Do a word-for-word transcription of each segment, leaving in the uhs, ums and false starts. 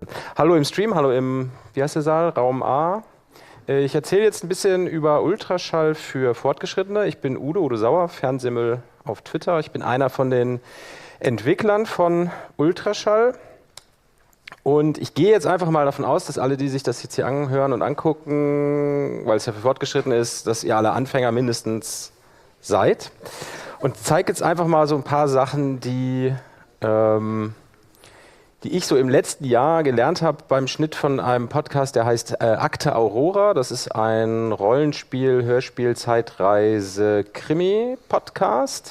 Hallo im Stream, hallo im, wie heißt der Saal? Raum A. Ich erzähle jetzt ein bisschen über Ultraschall für Fortgeschrittene. Ich bin Udo, Udo Sauer, Fernsimmel auf Twitter. Ich bin einer von den Entwicklern von Ultraschall. Und ich gehe jetzt einfach mal davon aus, dass alle, die sich das jetzt hier anhören und angucken, weil es ja für Fortgeschrittene ist, dass ihr alle Anfänger mindestens seid. Und zeige jetzt einfach mal so ein paar Sachen, die... Ähm, die ich so im letzten Jahr gelernt habe beim Schnitt von einem Podcast, der heißt äh, Akte Aurora. Das ist ein Rollenspiel, Hörspiel, Zeitreise, Krimi-Podcast.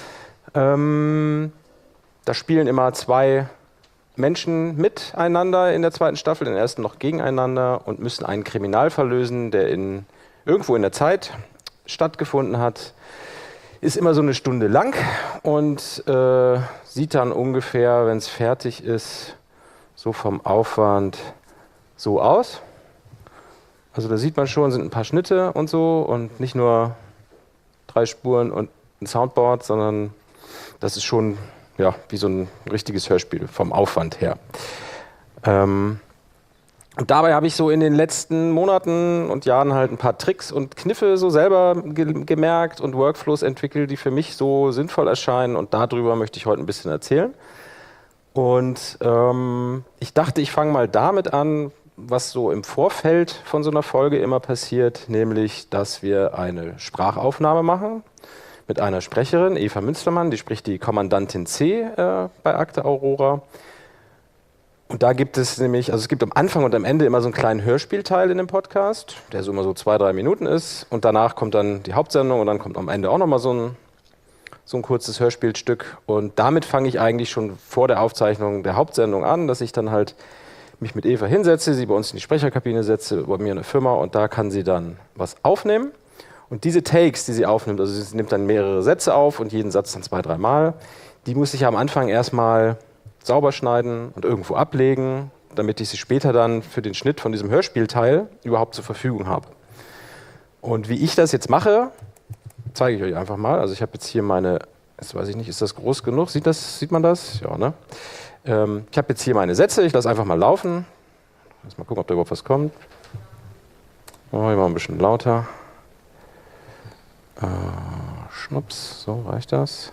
Ähm, da spielen immer zwei Menschen miteinander in der zweiten Staffel, in der ersten noch gegeneinander und müssen einen Kriminalfall lösen, der in, irgendwo in der Zeit stattgefunden hat. Ist immer so eine Stunde lang und äh, sieht dann ungefähr, wenn es fertig ist, so vom Aufwand so aus. Also da sieht man schon, sind ein paar Schnitte und so und nicht nur drei Spuren und ein Soundboard, sondern das ist schon ja, wie so ein richtiges Hörspiel vom Aufwand her. Ähm, Und dabei habe ich so in den letzten Monaten und Jahren halt ein paar Tricks und Kniffe so selber ge- gemerkt und Workflows entwickelt, die für mich so sinnvoll erscheinen. Und darüber möchte ich heute ein bisschen erzählen. Und ähm, ich dachte, ich fange mal damit an, was so im Vorfeld von so einer Folge immer passiert, nämlich, dass wir eine Sprachaufnahme machen mit einer Sprecherin, Eva Münstermann, die spricht die Kommandantin C äh, bei Akte Aurora. Und da gibt es nämlich, also es gibt am Anfang und am Ende immer so einen kleinen Hörspielteil in dem Podcast, der so immer so zwei, drei Minuten ist. Und danach kommt dann die Hauptsendung und dann kommt am Ende auch nochmal so ein, so ein kurzes Hörspielstück. Und damit fange ich eigentlich schon vor der Aufzeichnung der Hauptsendung an, dass ich dann halt mich mit Eva hinsetze, sie bei uns in die Sprecherkabine setze, bei mir in der Firma und da kann sie dann was aufnehmen. Und diese Takes, die sie aufnimmt, also sie nimmt dann mehrere Sätze auf und jeden Satz dann zwei, drei Mal, die muss ich am Anfang erstmal sauber schneiden und irgendwo ablegen, damit ich sie später dann für den Schnitt von diesem Hörspielteil überhaupt zur Verfügung habe. Und wie ich das jetzt mache, zeige ich euch einfach mal. Also ich habe jetzt hier meine, jetzt weiß ich nicht, ist das groß genug? Sieht, das, sieht man das? Ja, ne? Ähm, ich habe jetzt hier meine Sätze, ich lasse einfach mal laufen. Lass mal gucken, ob da überhaupt was kommt. Oh, ich mache ein bisschen lauter. Äh, Schnups, so reicht das.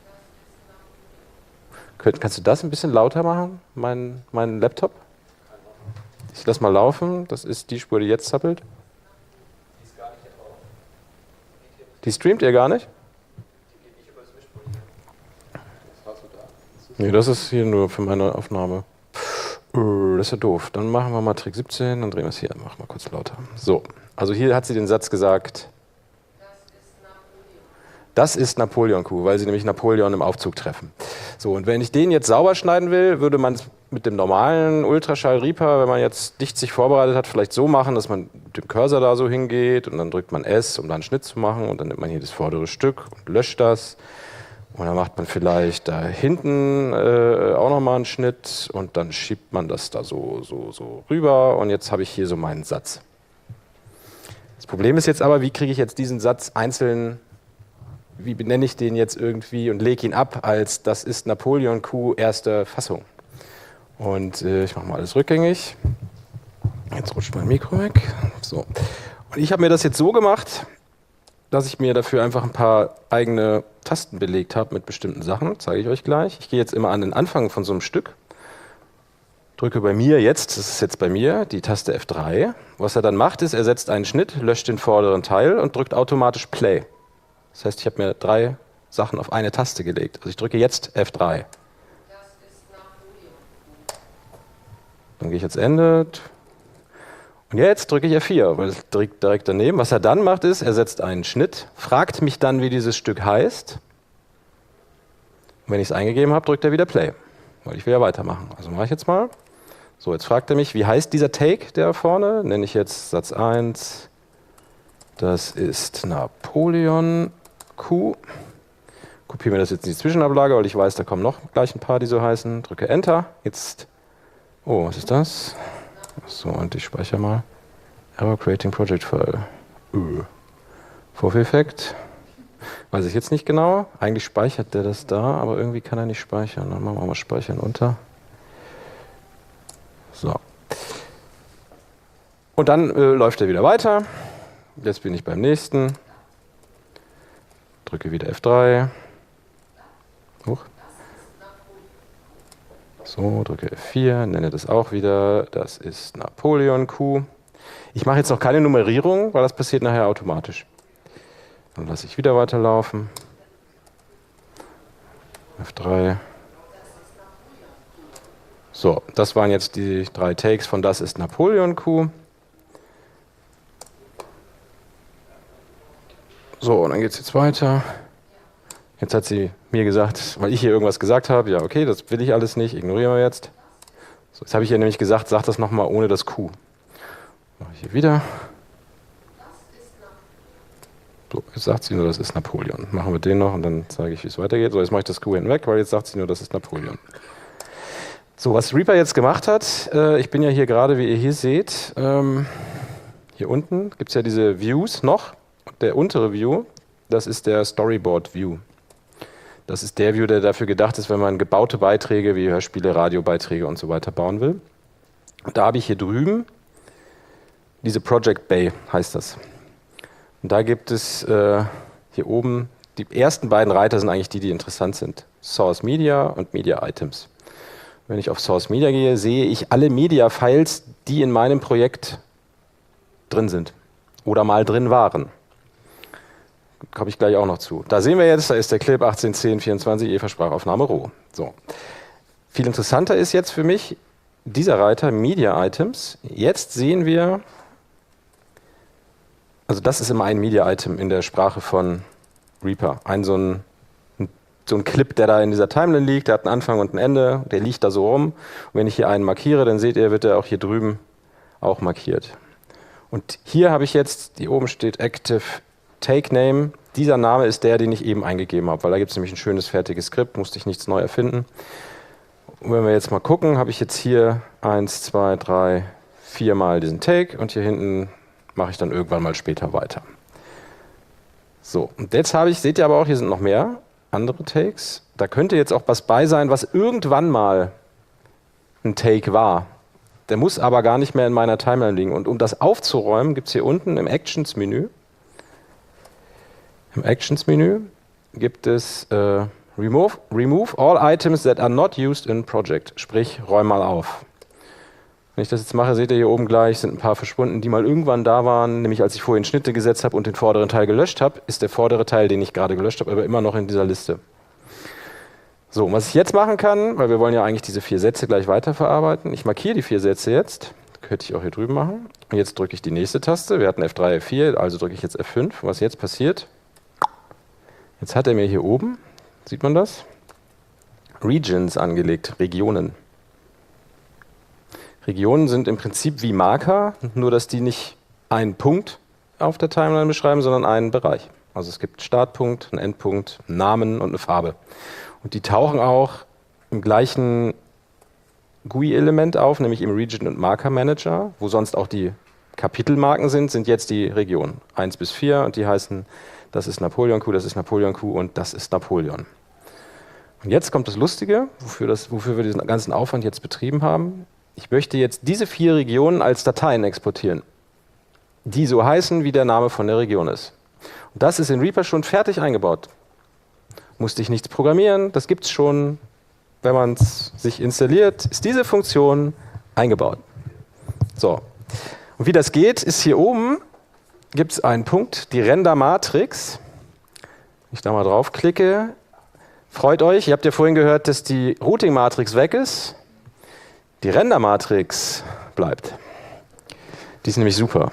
Kannst du das ein bisschen lauter machen, mein, mein Laptop? Ich lasse mal laufen, das ist die Spur, die jetzt zappelt. Die streamt ihr gar nicht? Nee, das ist hier nur für meine Aufnahme. Das ist ja doof. Dann machen wir mal Trick siebzehn, dann drehen wir es hier. Machen wir kurz lauter. So, also hier hat sie den Satz gesagt. Das ist Napoleon-Kuh, weil sie nämlich Napoleon im Aufzug treffen. So, und wenn ich den jetzt sauber schneiden will, würde man es mit dem normalen Ultraschall-Reaper, wenn man jetzt dicht sich vorbereitet hat, vielleicht so machen, dass man mit dem Cursor da so hingeht und dann drückt man S, um da einen Schnitt zu machen und dann nimmt man hier das vordere Stück und löscht das. Und dann macht man vielleicht da hinten äh, auch nochmal einen Schnitt und dann schiebt man das da so, so, so rüber und jetzt habe ich hier so meinen Satz. Das Problem ist jetzt aber, wie kriege ich jetzt diesen Satz einzeln, wie benenne ich den jetzt irgendwie und lege ihn ab als das ist Napoleon-Kuh erste Fassung. Und äh, ich mache mal alles rückgängig. Jetzt rutscht mein Mikro weg. So. Und ich habe mir das jetzt so gemacht, dass ich mir dafür einfach ein paar eigene Tasten belegt habe mit bestimmten Sachen. Zeige ich euch gleich. Ich gehe jetzt immer an den Anfang von so einem Stück. Drücke bei mir jetzt, das ist jetzt bei mir, die Taste F drei. Was er dann macht, ist, er setzt einen Schnitt, löscht den vorderen Teil und drückt automatisch Play. Das heißt, ich habe mir drei Sachen auf eine Taste gelegt. Also ich drücke jetzt F drei. Das ist Napoleon. Dann gehe ich jetzt Ende. Und jetzt drücke ich F vier, weil es direkt, direkt daneben. Was er dann macht, ist, er setzt einen Schnitt, fragt mich dann, wie dieses Stück heißt. Und wenn ich es eingegeben habe, drückt er wieder Play, weil ich will ja weitermachen. Also mache ich jetzt mal. So, jetzt fragt er mich, wie heißt dieser Take, der vorne? Nenne ich jetzt Satz eins. Das ist Napoleon. Q. Kopiere mir das jetzt in die Zwischenablage, weil ich weiß, da kommen noch gleich ein paar, die so heißen. Drücke Enter. Jetzt. Oh, was ist das? So, und ich speichere mal. Error Creating Project File. Öh. Vorführeffekt. Weiß ich jetzt nicht genau. Eigentlich speichert der das da, aber irgendwie kann er nicht speichern. Dann machen wir mal Speichern unter. So. Und dann äh, läuft er wieder weiter. Jetzt bin ich beim nächsten. Drücke wieder F drei. Huch. So, drücke F vier, nenne das auch wieder. Das ist Napoleon Q. Ich mache jetzt noch keine Nummerierung, weil das passiert nachher automatisch. Dann lasse ich wieder weiterlaufen. F drei. So, das waren jetzt die drei Takes von Das ist Napoleon Q. So, und dann geht es jetzt weiter. Jetzt hat sie mir gesagt, weil ich hier irgendwas gesagt habe, ja okay, das will ich alles nicht, ignorieren wir jetzt. So, jetzt habe ich ihr nämlich gesagt, sag das nochmal ohne das Q. Mache ich hier wieder. So, jetzt sagt sie nur, das ist Napoleon. Machen wir den noch und dann zeige ich, wie es weitergeht. So, jetzt mache ich das Q hinweg, weil jetzt sagt sie nur, das ist Napoleon. So, was Reaper jetzt gemacht hat, äh, ich bin ja hier gerade, wie ihr hier seht, ähm, hier unten gibt es ja diese Views noch. Der untere View, das ist der Storyboard View. Das ist der View, der dafür gedacht ist, wenn man gebaute Beiträge wie Hörspiele, Radiobeiträge und so weiter bauen will. Und da habe ich hier drüben diese Project Bay, heißt das. Und da gibt es äh, hier oben, die ersten beiden Reiter sind eigentlich die, die interessant sind. Source Media und Media Items. Wenn ich auf Source Media gehe, sehe ich alle Media-Files, die in meinem Projekt drin sind oder mal drin waren. Komme ich gleich auch noch zu. Da sehen wir jetzt, da ist der Clip achtzehn zehn vierundzwanzig Eva Sprachaufnahme roh. So. Viel interessanter ist jetzt für mich dieser Reiter Media Items. Jetzt sehen wir, also das ist immer ein Media Item in der Sprache von Reaper. Ein so ein so ein Clip, der da in dieser Timeline liegt, der hat einen Anfang und ein Ende, der liegt da so rum. Und wenn ich hier einen markiere, dann seht ihr, wird er auch hier drüben auch markiert. Und hier habe ich jetzt, hier oben steht Active Take Name. Dieser Name ist der, den ich eben eingegeben habe, weil da gibt es nämlich ein schönes fertiges Skript, musste ich nichts neu erfinden. Und wenn wir jetzt mal gucken, habe ich jetzt hier eins, zwei, drei, vier Mal diesen Take und hier hinten mache ich dann irgendwann mal später weiter. So, und jetzt habe ich, seht ihr aber auch, hier sind noch mehr andere Takes. Da könnte jetzt auch was bei sein, was irgendwann mal ein Take war. Der muss aber gar nicht mehr in meiner Timeline liegen. Und um das aufzuräumen, gibt es hier unten im Actions-Menü, im Actions-Menü gibt es äh, remove, remove all items that are not used in project. Sprich, räum mal auf. Wenn ich das jetzt mache, seht ihr hier oben gleich, sind ein paar verschwunden, die mal irgendwann da waren. Nämlich als ich vorhin Schnitte gesetzt habe und den vorderen Teil gelöscht habe, ist der vordere Teil, den ich gerade gelöscht habe, aber immer noch in dieser Liste. So, und was ich jetzt machen kann, weil wir wollen ja eigentlich diese vier Sätze gleich weiterverarbeiten. Ich markiere die vier Sätze jetzt. Das könnte ich auch hier drüben machen. Und jetzt drücke ich die nächste Taste. Wir hatten F drei, F vier, also drücke ich jetzt F fünf. Was jetzt passiert, jetzt hat er mir hier oben, sieht man das? Regions angelegt, Regionen. Regionen sind im Prinzip wie Marker, nur dass die nicht einen Punkt auf der Timeline beschreiben, sondern einen Bereich. Also es gibt einen Startpunkt, einen Endpunkt, einen Namen und eine Farbe. Und die tauchen auch im gleichen G U I-Element auf, nämlich im Region- und Marker-Manager, wo sonst auch die Kapitelmarken sind, sind jetzt die Regionen eins bis vier und die heißen, das ist Napoleon Q, das ist Napoleon Q und das ist Napoleon. Und jetzt kommt das Lustige, wofür, das, wofür wir diesen ganzen Aufwand jetzt betrieben haben. Ich möchte jetzt diese vier Regionen als Dateien exportieren, die so heißen, wie der Name von der Region ist. Und das ist in Reaper schon fertig eingebaut. Musste ich nichts programmieren, das gibt es schon, wenn man es sich installiert, ist diese Funktion eingebaut. So. Und wie das geht, ist hier oben, gibt es einen Punkt, die Render-Matrix. Wenn ich da mal draufklicke, freut euch, ihr habt ja vorhin gehört, dass die Routing-Matrix weg ist. Die Render-Matrix bleibt. Die ist nämlich super.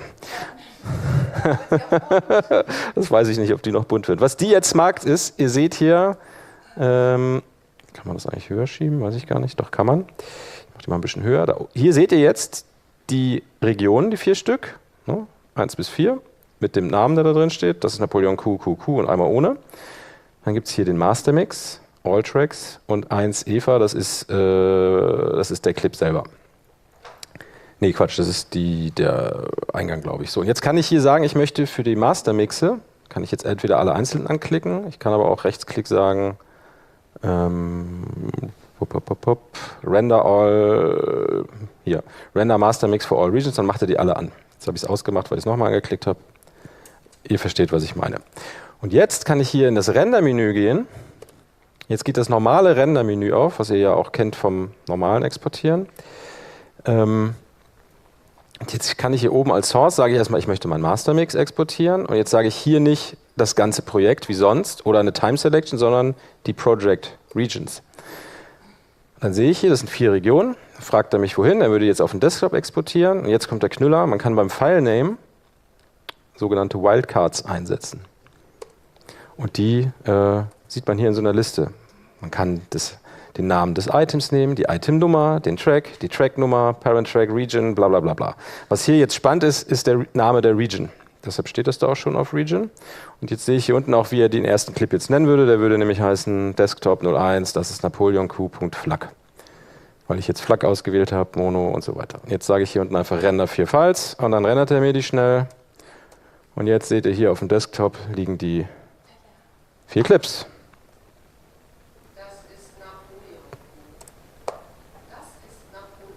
Das weiß ich nicht, ob die noch bunt wird. Was die jetzt mag, ist, ihr seht hier, ähm, kann man das eigentlich höher schieben? Weiß ich gar nicht. Doch, kann man. Ich mache die mal ein bisschen höher. Da, hier seht ihr jetzt die Regionen, die vier Stück, ne? eins bis vier, mit dem Namen, der da drin steht. Das ist Napoleon Q, Q, Q und einmal ohne. Dann gibt es hier den Mastermix. All Tracks und eins Eva, das ist, äh, das ist der Clip selber. Nee, Quatsch, das ist die, der Eingang, glaube ich. So, und jetzt kann ich hier sagen, ich möchte für die Mastermixe, kann ich jetzt entweder alle einzeln anklicken, ich kann aber auch Rechtsklick sagen, ähm, pop, pop, pop, pop, Render all, hier, Render Master Mix for all regions, dann macht er die alle an. Jetzt habe ich es ausgemacht, weil ich es nochmal angeklickt habe. Ihr versteht, was ich meine. Und jetzt kann ich hier in das Render-Menü gehen. Jetzt geht das normale Render-Menü auf, was ihr ja auch kennt vom normalen Exportieren. Ähm, jetzt kann ich hier oben als Source, sage ich erstmal, ich möchte meinen Mastermix exportieren. Und jetzt sage ich hier nicht das ganze Projekt wie sonst oder eine Time Selection, sondern die Project Regions. Dann sehe ich hier, das sind vier Regionen. Fragt er mich wohin, er würde jetzt auf den Desktop exportieren. Und jetzt kommt der Knüller, man kann beim File-Name sogenannte Wildcards einsetzen. Und die äh, sieht man hier in so einer Liste. Man kann das, den Namen des Items nehmen, die Itemnummer, den Track, die Tracknummer, Parent Track, Region, bla bla bla bla. Was hier jetzt spannend ist, ist der Name der Region. Deshalb steht das da auch schon auf Region. Und jetzt sehe ich hier unten auch, wie er den ersten Clip jetzt nennen würde. Der würde nämlich heißen Desktop null eins, das ist napoleonq.flag. Weil ich jetzt Flag ausgewählt habe, Mono und so weiter. Und jetzt sage ich hier unten einfach Render vier Files und dann rendert er mir die schnell. Und jetzt seht ihr hier auf dem Desktop liegen die vier Clips. Das ist Napoleon. Das ist Napoleon.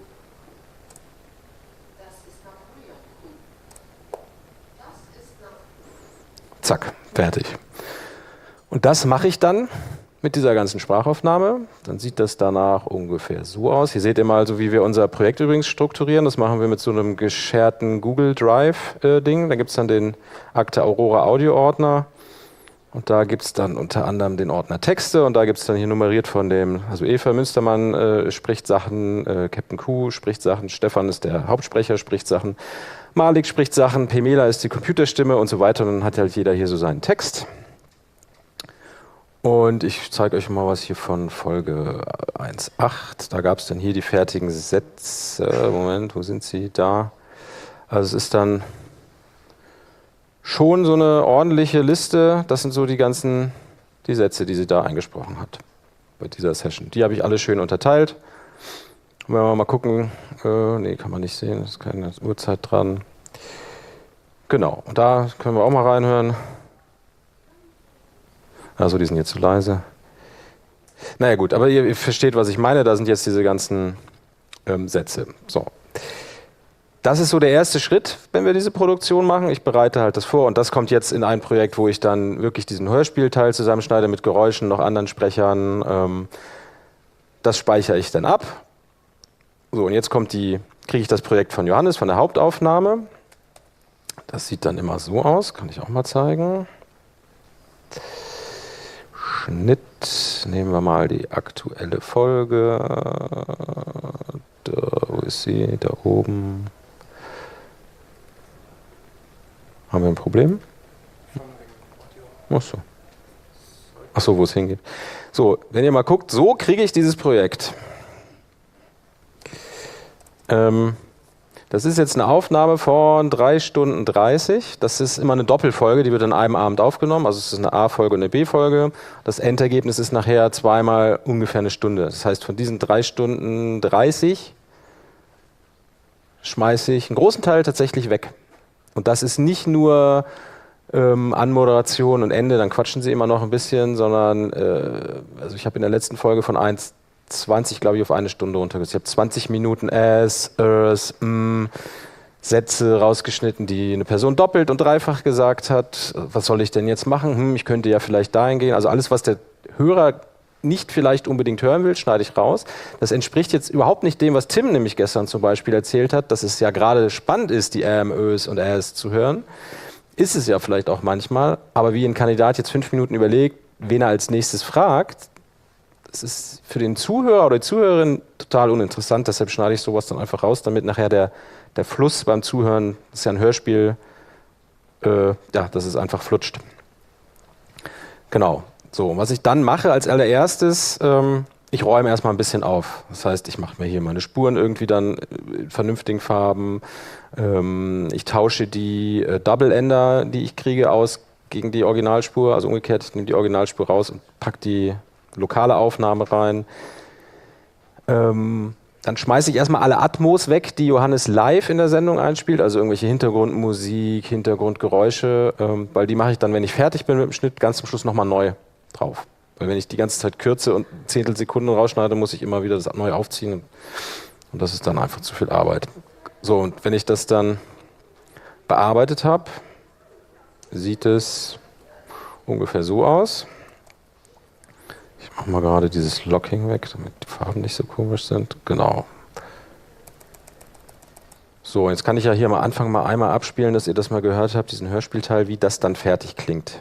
Das ist Napoleon. Das ist Napoleon. Zack, fertig. Und das mache ich dann mit dieser ganzen Sprachaufnahme. Dann sieht das danach ungefähr so aus. Hier seht ihr mal, so wie wir unser Projekt übrigens strukturieren. Das machen wir mit so einem gesharten Google Drive-Ding. Äh, da gibt es dann den Akte Aurora Audio-Ordner. Und da gibt es dann unter anderem den Ordner Texte. Und da gibt es dann hier nummeriert von dem, also Eva Münstermann äh, spricht Sachen, äh, Captain Q spricht Sachen, Stefan ist der Hauptsprecher, spricht Sachen, Malik spricht Sachen, Pemela ist die Computerstimme und so weiter. Und dann hat halt jeder hier so seinen Text. Und ich zeige euch mal was hier von Folge eins Punkt acht. Da gab es dann hier die fertigen Sätze. Moment, wo sind sie? Da. Also es ist dann schon so eine ordentliche Liste. Das sind so die ganzen die Sätze, die sie da eingesprochen hat bei dieser Session. Die habe ich alle schön unterteilt. Und wenn wir mal gucken, äh, nee, kann man nicht sehen, ist keine Uhrzeit dran. Genau, und da können wir auch mal reinhören. Also die sind jetzt zu leise. Naja gut, aber ihr, ihr versteht, was ich meine. Da sind jetzt diese ganzen ähm, Sätze. So. Das ist so der erste Schritt, wenn wir diese Produktion machen. Ich bereite halt das vor und das kommt jetzt in ein Projekt, wo ich dann wirklich diesen Hörspielteil zusammenschneide mit Geräuschen, noch anderen Sprechern. Ähm, das speichere ich dann ab. So, und jetzt kommt die, kriege ich das Projekt von Johannes, von der Hauptaufnahme. Das sieht dann immer so aus, kann ich auch mal zeigen. Schnitt, nehmen wir mal die aktuelle Folge. Da, wo ist sie? Da oben. Haben wir ein Problem? Achso. Achso, wo es hingeht. So, wenn ihr mal guckt, so kriege ich dieses Projekt. Ähm, das ist jetzt eine Aufnahme von drei Stunden dreißig. Das ist immer eine Doppelfolge, die wird an einem Abend aufgenommen. Also es ist eine A-Folge und eine B-Folge. Das Endergebnis ist nachher zweimal ungefähr eine Stunde. Das heißt, von diesen drei Stunden dreißig schmeiße ich einen großen Teil tatsächlich weg. Und das ist nicht nur ähm, Anmoderation und Ende, dann quatschen sie immer noch ein bisschen, sondern äh, also ich habe in der letzten Folge von eins zwanzig, glaube ich, auf eine Stunde runtergesetzt. Ich habe zwanzig Minuten as, ers, mm, Sätze rausgeschnitten, die eine Person doppelt und dreifach gesagt hat. Was soll ich denn jetzt machen? Hm, ich könnte ja vielleicht dahin gehen. Also alles, was der Hörer nicht vielleicht unbedingt hören will, schneide ich raus. Das entspricht jetzt überhaupt nicht dem, was Tim nämlich gestern zum Beispiel erzählt hat, dass es ja gerade spannend ist, die Ähm, Ös und Äs zu hören. Ist es ja vielleicht auch manchmal, aber wie ein Kandidat jetzt fünf Minuten überlegt, wen er als nächstes fragt, das ist für den Zuhörer oder die Zuhörerin total uninteressant, deshalb schneide ich sowas dann einfach raus, damit nachher der, der Fluss beim Zuhören, das ist ja ein Hörspiel, äh, ja, dass es einfach flutscht. Genau. So, was ich dann mache als allererstes, ähm, ich räume erstmal ein bisschen auf. Das heißt, ich mache mir hier meine Spuren irgendwie dann in vernünftigen Farben. Ähm, ich tausche die äh, Double-Ender, die ich kriege, aus gegen die Originalspur. Also umgekehrt, ich nehme die Originalspur raus und packe die lokale Aufnahme rein. Ähm, dann schmeiße ich erstmal alle Atmos weg, die Johannes live in der Sendung einspielt, also irgendwelche Hintergrundmusik, Hintergrundgeräusche, ähm, weil die mache ich dann, wenn ich fertig bin mit dem Schnitt, ganz zum Schluss nochmal neu drauf. Weil wenn ich die ganze Zeit kürze und Zehntelsekunden rausschneide, muss ich immer wieder das neu aufziehen. Und, und das ist dann einfach zu viel Arbeit. So, und wenn ich das dann bearbeitet habe, sieht es ungefähr so aus. Ich mache mal gerade dieses Locking weg, damit die Farben nicht so komisch sind. Genau. So, jetzt kann ich ja hier mal anfangen, mal einmal abspielen, dass ihr das mal gehört habt, diesen Hörspielteil, wie das dann fertig klingt.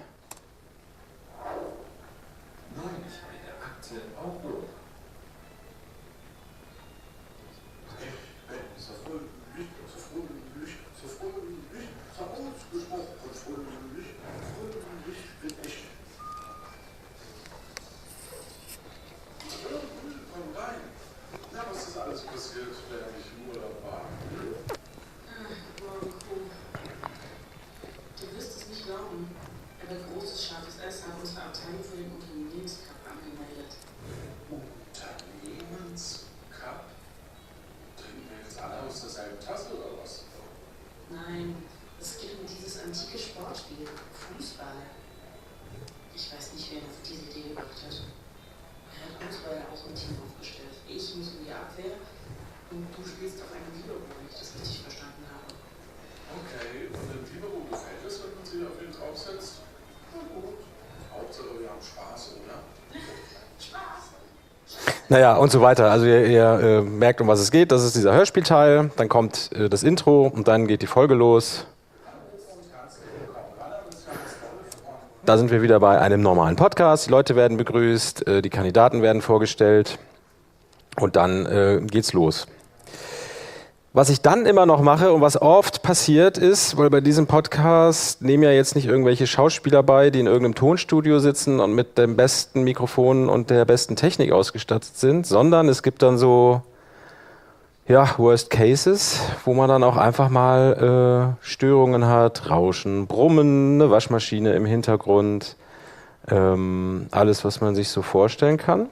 Naja, und so weiter. Also ihr, ihr äh, merkt, um was es geht. Das ist dieser Hörspielteil. Dann kommt äh, das Intro und dann geht die Folge los. Da sind wir wieder bei einem normalen Podcast. Die Leute werden begrüßt, äh, die Kandidaten werden vorgestellt und dann äh, geht's los. Was ich dann immer noch mache und was oft passiert ist, weil bei diesem Podcast nehmen ja jetzt nicht irgendwelche Schauspieler bei, die in irgendeinem Tonstudio sitzen und mit dem besten Mikrofon und der besten Technik ausgestattet sind, sondern es gibt dann so, ja, Worst Cases, wo man dann auch einfach mal äh, Störungen hat, Rauschen, Brummen, eine Waschmaschine im Hintergrund, ähm, alles, was man sich so vorstellen kann.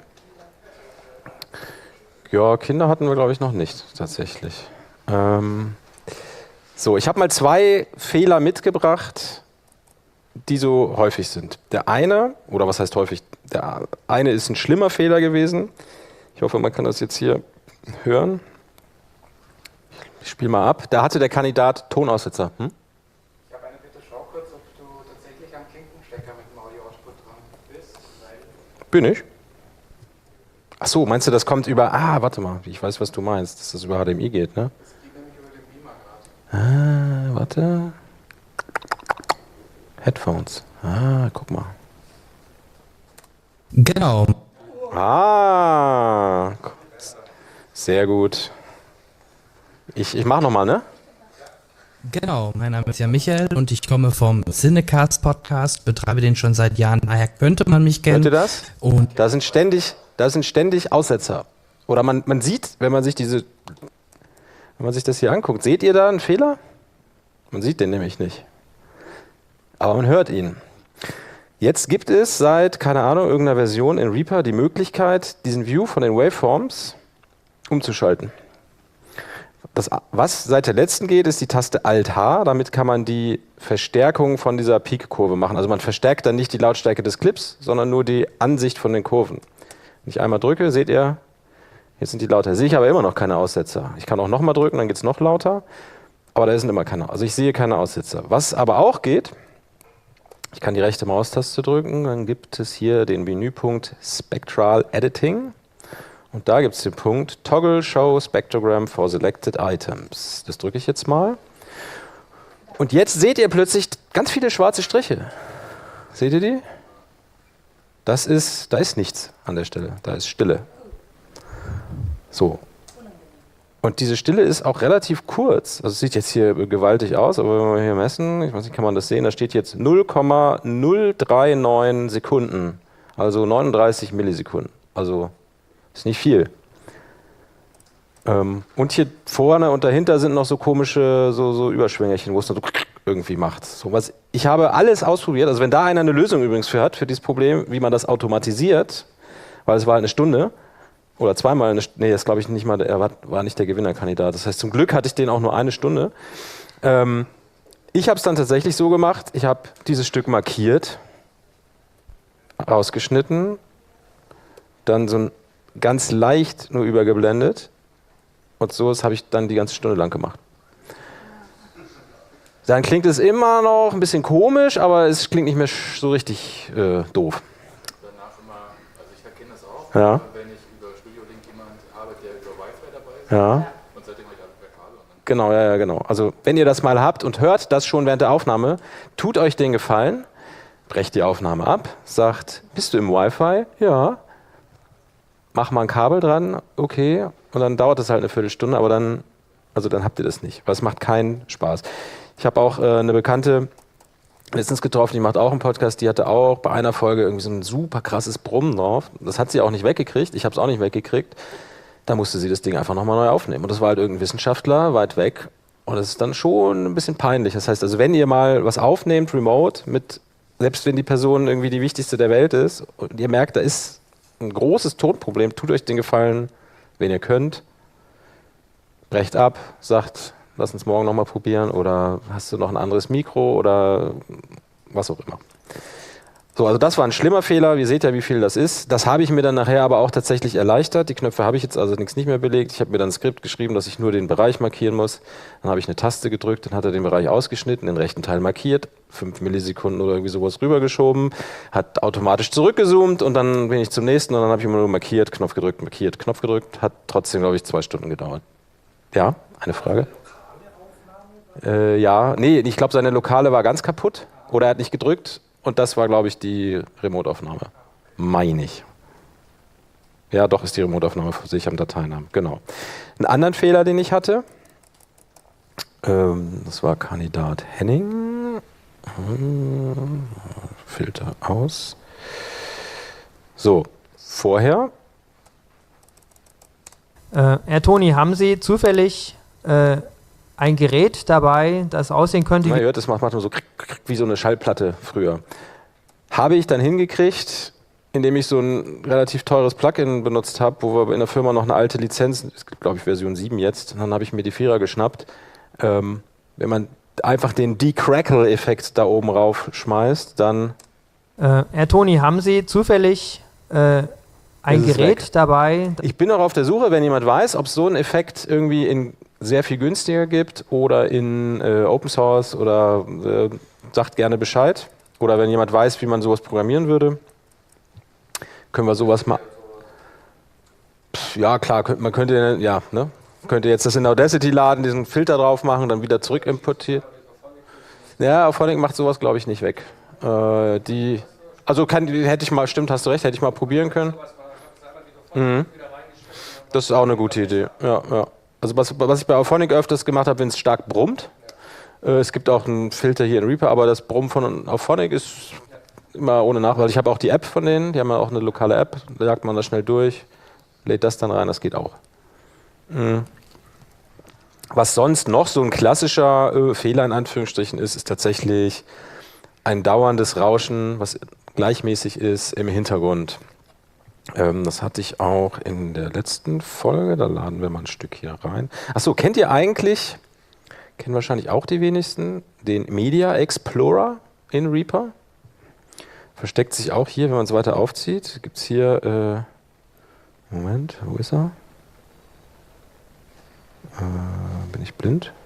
Ja, Kinder hatten wir, glaube ich, noch nicht, tatsächlich. Ähm, so, ich habe mal zwei Fehler mitgebracht, die so häufig sind. Der eine, oder was heißt häufig, der eine ist ein schlimmer Fehler gewesen. Ich hoffe, man kann das jetzt hier hören. Ich spiele mal ab. Da hatte der Kandidat Tonaussetzer. Hm? Ich habe eine Bitte, schau kurz, ob du tatsächlich am Klinkenstecker mit dem Audio-Output dran bist. Bin ich. Ach so, meinst du, das kommt über... Ah, warte mal, ich weiß, was du meinst, dass das über H D M I geht, ne? Das geht nämlich über den Beamer gerade. Ah, warte. Headphones. Ah, guck mal. Genau. Ah, sehr gut. Ich, ich mach nochmal, ne? Genau, mein Name ist ja Michael und ich komme vom Cinecast Podcast, betreibe den schon seit Jahren, daher könnte man mich kennen. Hört ihr das? Und Da sind ständig, da sind ständig Aussetzer. Oder man, man sieht, wenn man sich diese, wenn man sich das hier anguckt, seht ihr da einen Fehler? Man sieht den nämlich nicht. Aber man hört ihn. Jetzt gibt es seit, keine Ahnung, irgendeiner Version in Reaper die Möglichkeit, diesen View von den Waveforms umzuschalten. Das, was seit der letzten geht, ist die Taste Alt-H. Damit kann man die Verstärkung von dieser Peak-Kurve machen. Also man verstärkt dann nicht die Lautstärke des Clips, sondern nur die Ansicht von den Kurven. Wenn ich einmal drücke, seht ihr, jetzt sind die lauter. Sehe ich aber immer noch keine Aussetzer. Ich kann auch nochmal drücken, dann geht es noch lauter. Aber da sind immer keine. Also ich sehe keine Aussetzer. Was aber auch geht, ich kann die rechte Maustaste drücken, dann gibt es hier den Menüpunkt Spectral Editing. Und da gibt es den Punkt Toggle Show Spectrogram for Selected Items. Das drücke ich jetzt mal. Und jetzt seht ihr plötzlich ganz viele schwarze Striche. Seht ihr die? Das ist, da ist nichts an der Stelle. Da ist Stille. So. Und diese Stille ist auch relativ kurz. Also es sieht jetzt hier gewaltig aus, aber wenn wir hier messen, ich weiß nicht, kann man das sehen, da steht jetzt null Komma null drei neun Sekunden. Also neununddreißig Millisekunden. Also ist nicht viel. Ähm, und hier vorne und dahinter sind noch so komische so, so Überschwängerchen, wo es dann so irgendwie macht. So, was, ich habe alles ausprobiert. Also wenn da einer eine Lösung übrigens für hat, für dieses Problem, wie man das automatisiert, weil es war eine Stunde oder zweimal eine Stunde, nee, das glaube ich nicht mal, er war, war nicht der Gewinnerkandidat. Das heißt, zum Glück hatte ich den auch nur eine Stunde. Ähm, ich habe es dann tatsächlich so gemacht, ich habe dieses Stück markiert, rausgeschnitten, dann so ein ganz leicht nur übergeblendet. Und so habe ich dann die ganze Stunde lang gemacht. Dann klingt es immer noch ein bisschen komisch, aber es klingt nicht mehr so richtig äh, doof. Danach immer, also ich erkenne das auch, Ja. wenn ich über Studio Link jemanden habe, der über Wi-Fi dabei ist. Ja. Und seitdem habe ich alle per Kabel. Und dann Genau, ja, ja, genau. Also wenn ihr das mal habt und hört das schon während der Aufnahme, tut euch den Gefallen, brecht die Aufnahme ab, sagt, bist du im Wi-Fi? Ja. Mach mal ein Kabel dran, okay. Und dann dauert das halt eine Viertelstunde, aber dann, also dann habt ihr das nicht, weil es macht keinen Spaß. Ich habe auch äh, eine Bekannte letztens getroffen, die macht auch einen Podcast, die hatte auch bei einer Folge irgendwie so ein super krasses Brummen drauf. Das hat sie auch nicht weggekriegt, ich habe es auch nicht weggekriegt. Da musste sie das Ding einfach nochmal neu aufnehmen. Und das war halt irgendein Wissenschaftler weit weg. Und das ist dann schon ein bisschen peinlich. Das heißt, also wenn ihr mal was aufnehmt, remote, mit, selbst wenn die Person irgendwie die wichtigste der Welt ist, und ihr merkt, da ist ein großes Tonproblem, tut euch den Gefallen, wenn ihr könnt, brecht ab, sagt, lass uns morgen nochmal probieren oder hast du noch ein anderes Mikro oder was auch immer. So, also das war ein schlimmer Fehler. Ihr seht ja, wie viel das ist. Das habe ich mir dann nachher aber auch tatsächlich erleichtert. Die Knöpfe habe ich jetzt also nichts nicht mehr belegt. Ich habe mir dann ein Skript geschrieben, dass ich nur den Bereich markieren muss. Dann habe ich eine Taste gedrückt, dann hat er den Bereich ausgeschnitten, den rechten Teil markiert, fünf Millisekunden oder irgendwie sowas rübergeschoben, hat automatisch zurückgezoomt und dann bin ich zum nächsten und dann habe ich immer nur markiert, Knopf gedrückt, markiert, Knopf gedrückt. Hat trotzdem, glaube ich, zwei Stunden gedauert. Ja, eine Frage? Äh, ja, nee, ich glaube, seine Lokale war ganz kaputt oder er hat nicht gedrückt. Und das war, glaube ich, die Remote-Aufnahme. Meine ich. Ja, doch, ist die Remote-Aufnahme, sehe ich am Dateinamen. Genau. Einen anderen Fehler, den ich hatte, ähm, das war Kandidat Henning. Hm, Filter aus. So, vorher. Äh, Herr Toni, haben Sie zufällig äh, ein Gerät dabei, das aussehen könnte Na, wie... ihr hört, das macht manchmal so krick, krick, wie so eine Schallplatte früher. Habe ich dann hingekriegt, indem ich so ein relativ teures Plugin benutzt habe, wo wir in der Firma noch eine alte Lizenz, es gibt glaube ich Version sieben jetzt, und dann habe ich mir die Vierer geschnappt. Ähm, wenn man einfach den Decrackle-Effekt da oben rauf schmeißt, dann... Äh, Herr Toni, haben Sie zufällig äh, ein Ist es Gerät weg. dabei? Ich bin noch auf der Suche, wenn jemand weiß, ob es so einen Effekt irgendwie in sehr viel günstiger gibt oder in äh, Open Source oder äh, sagt gerne Bescheid. Oder wenn jemand weiß, wie man sowas programmieren würde, können wir sowas mal... Pff, ja, klar, könnt, man könnte, ja, ne? könnte jetzt das in Audacity laden, diesen Filter drauf machen und dann wieder zurück importieren. Ja, Auphonic macht sowas, glaube ich, nicht weg. Äh, die, also kann, hätte ich mal, stimmt, hast du recht, hätte ich mal probieren können. Mhm. Das ist auch eine gute Idee. Ja, ja. Also was, was ich bei Auphonic öfters gemacht habe, wenn es stark brummt. Äh, es gibt auch einen Filter hier in Reaper, aber das Brummen von Auphonic ist immer ohne Nachweis. Ich habe auch die App von denen, die haben ja auch eine lokale App, da jagt man da schnell durch, lädt das dann rein, das geht auch. Mhm. Was sonst noch so ein klassischer äh, Fehler in Anführungsstrichen ist, ist tatsächlich ein dauerndes Rauschen, was gleichmäßig ist im Hintergrund. Ähm, das hatte ich auch in der letzten Folge, da laden wir mal ein Stück hier rein. Achso, kennt ihr eigentlich, kennen wahrscheinlich auch die wenigsten, den Media Explorer in Reaper? Versteckt sich auch hier, wenn man es weiter aufzieht. Gibt es hier, äh, Moment, wo ist er? Äh, bin ich blind?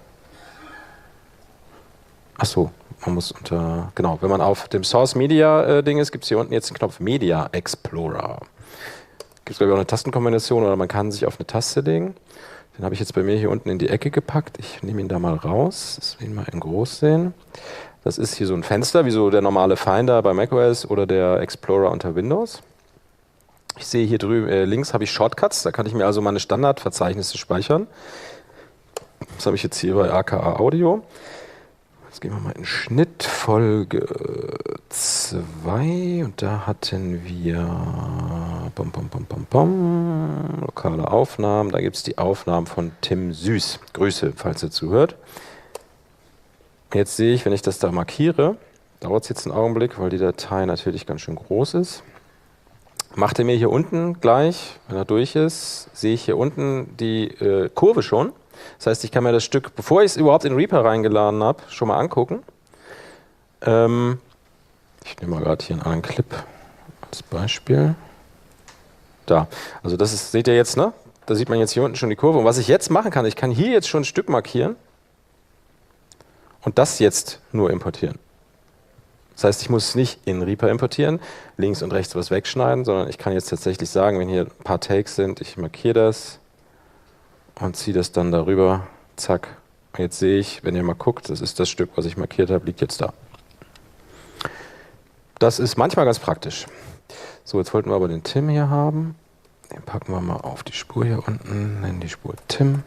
Achso, man muss unter, genau, wenn man auf dem Source Media äh, Ding ist, gibt es hier unten jetzt den Knopf Media Explorer. Gibt es, glaube ich, auch eine Tastenkombination oder man kann sich auf eine Taste legen. Den habe ich jetzt bei mir hier unten in die Ecke gepackt. Ich nehme ihn da mal raus, dass wir ihn mal in groß sehen. Das ist hier so ein Fenster, wie so der normale Finder bei macOS oder der Explorer unter Windows. Ich sehe hier drüben, äh, links habe ich Shortcuts, da kann ich mir also meine Standardverzeichnisse speichern. Das habe ich jetzt hier bei A K A Audio. Jetzt gehen wir mal in Schnitt, Folge zwei und da hatten wir bom, bom, bom, bom, bom, lokale Aufnahmen, da gibt es die Aufnahmen von Tim Süß. Grüße, falls ihr zuhört. Jetzt sehe ich, wenn ich das da markiere, dauert es jetzt einen Augenblick, weil die Datei natürlich ganz schön groß ist. Macht er mir hier unten gleich, wenn er durch ist, sehe ich hier unten die äh, Kurve schon. Das heißt, ich kann mir das Stück, bevor ich es überhaupt in Reaper reingeladen habe, schon mal angucken. Ähm, ich nehme mal gerade hier einen anderen Clip als Beispiel. Da. Also das ist, seht ihr jetzt, ne? Da sieht man jetzt hier unten schon die Kurve. Und was ich jetzt machen kann, ich kann hier jetzt schon ein Stück markieren und das jetzt nur importieren. Das heißt, ich muss nicht in Reaper importieren, links und rechts was wegschneiden, sondern ich kann jetzt tatsächlich sagen, wenn hier ein paar Takes sind, ich markiere das und ziehe das dann darüber, zack. Und jetzt sehe ich, wenn ihr mal guckt, das ist das Stück, was ich markiert habe, liegt jetzt da. Das ist manchmal ganz praktisch. So, jetzt wollten wir aber den Tim hier haben. Den packen wir mal auf die Spur hier unten, nennen die Spur Tim.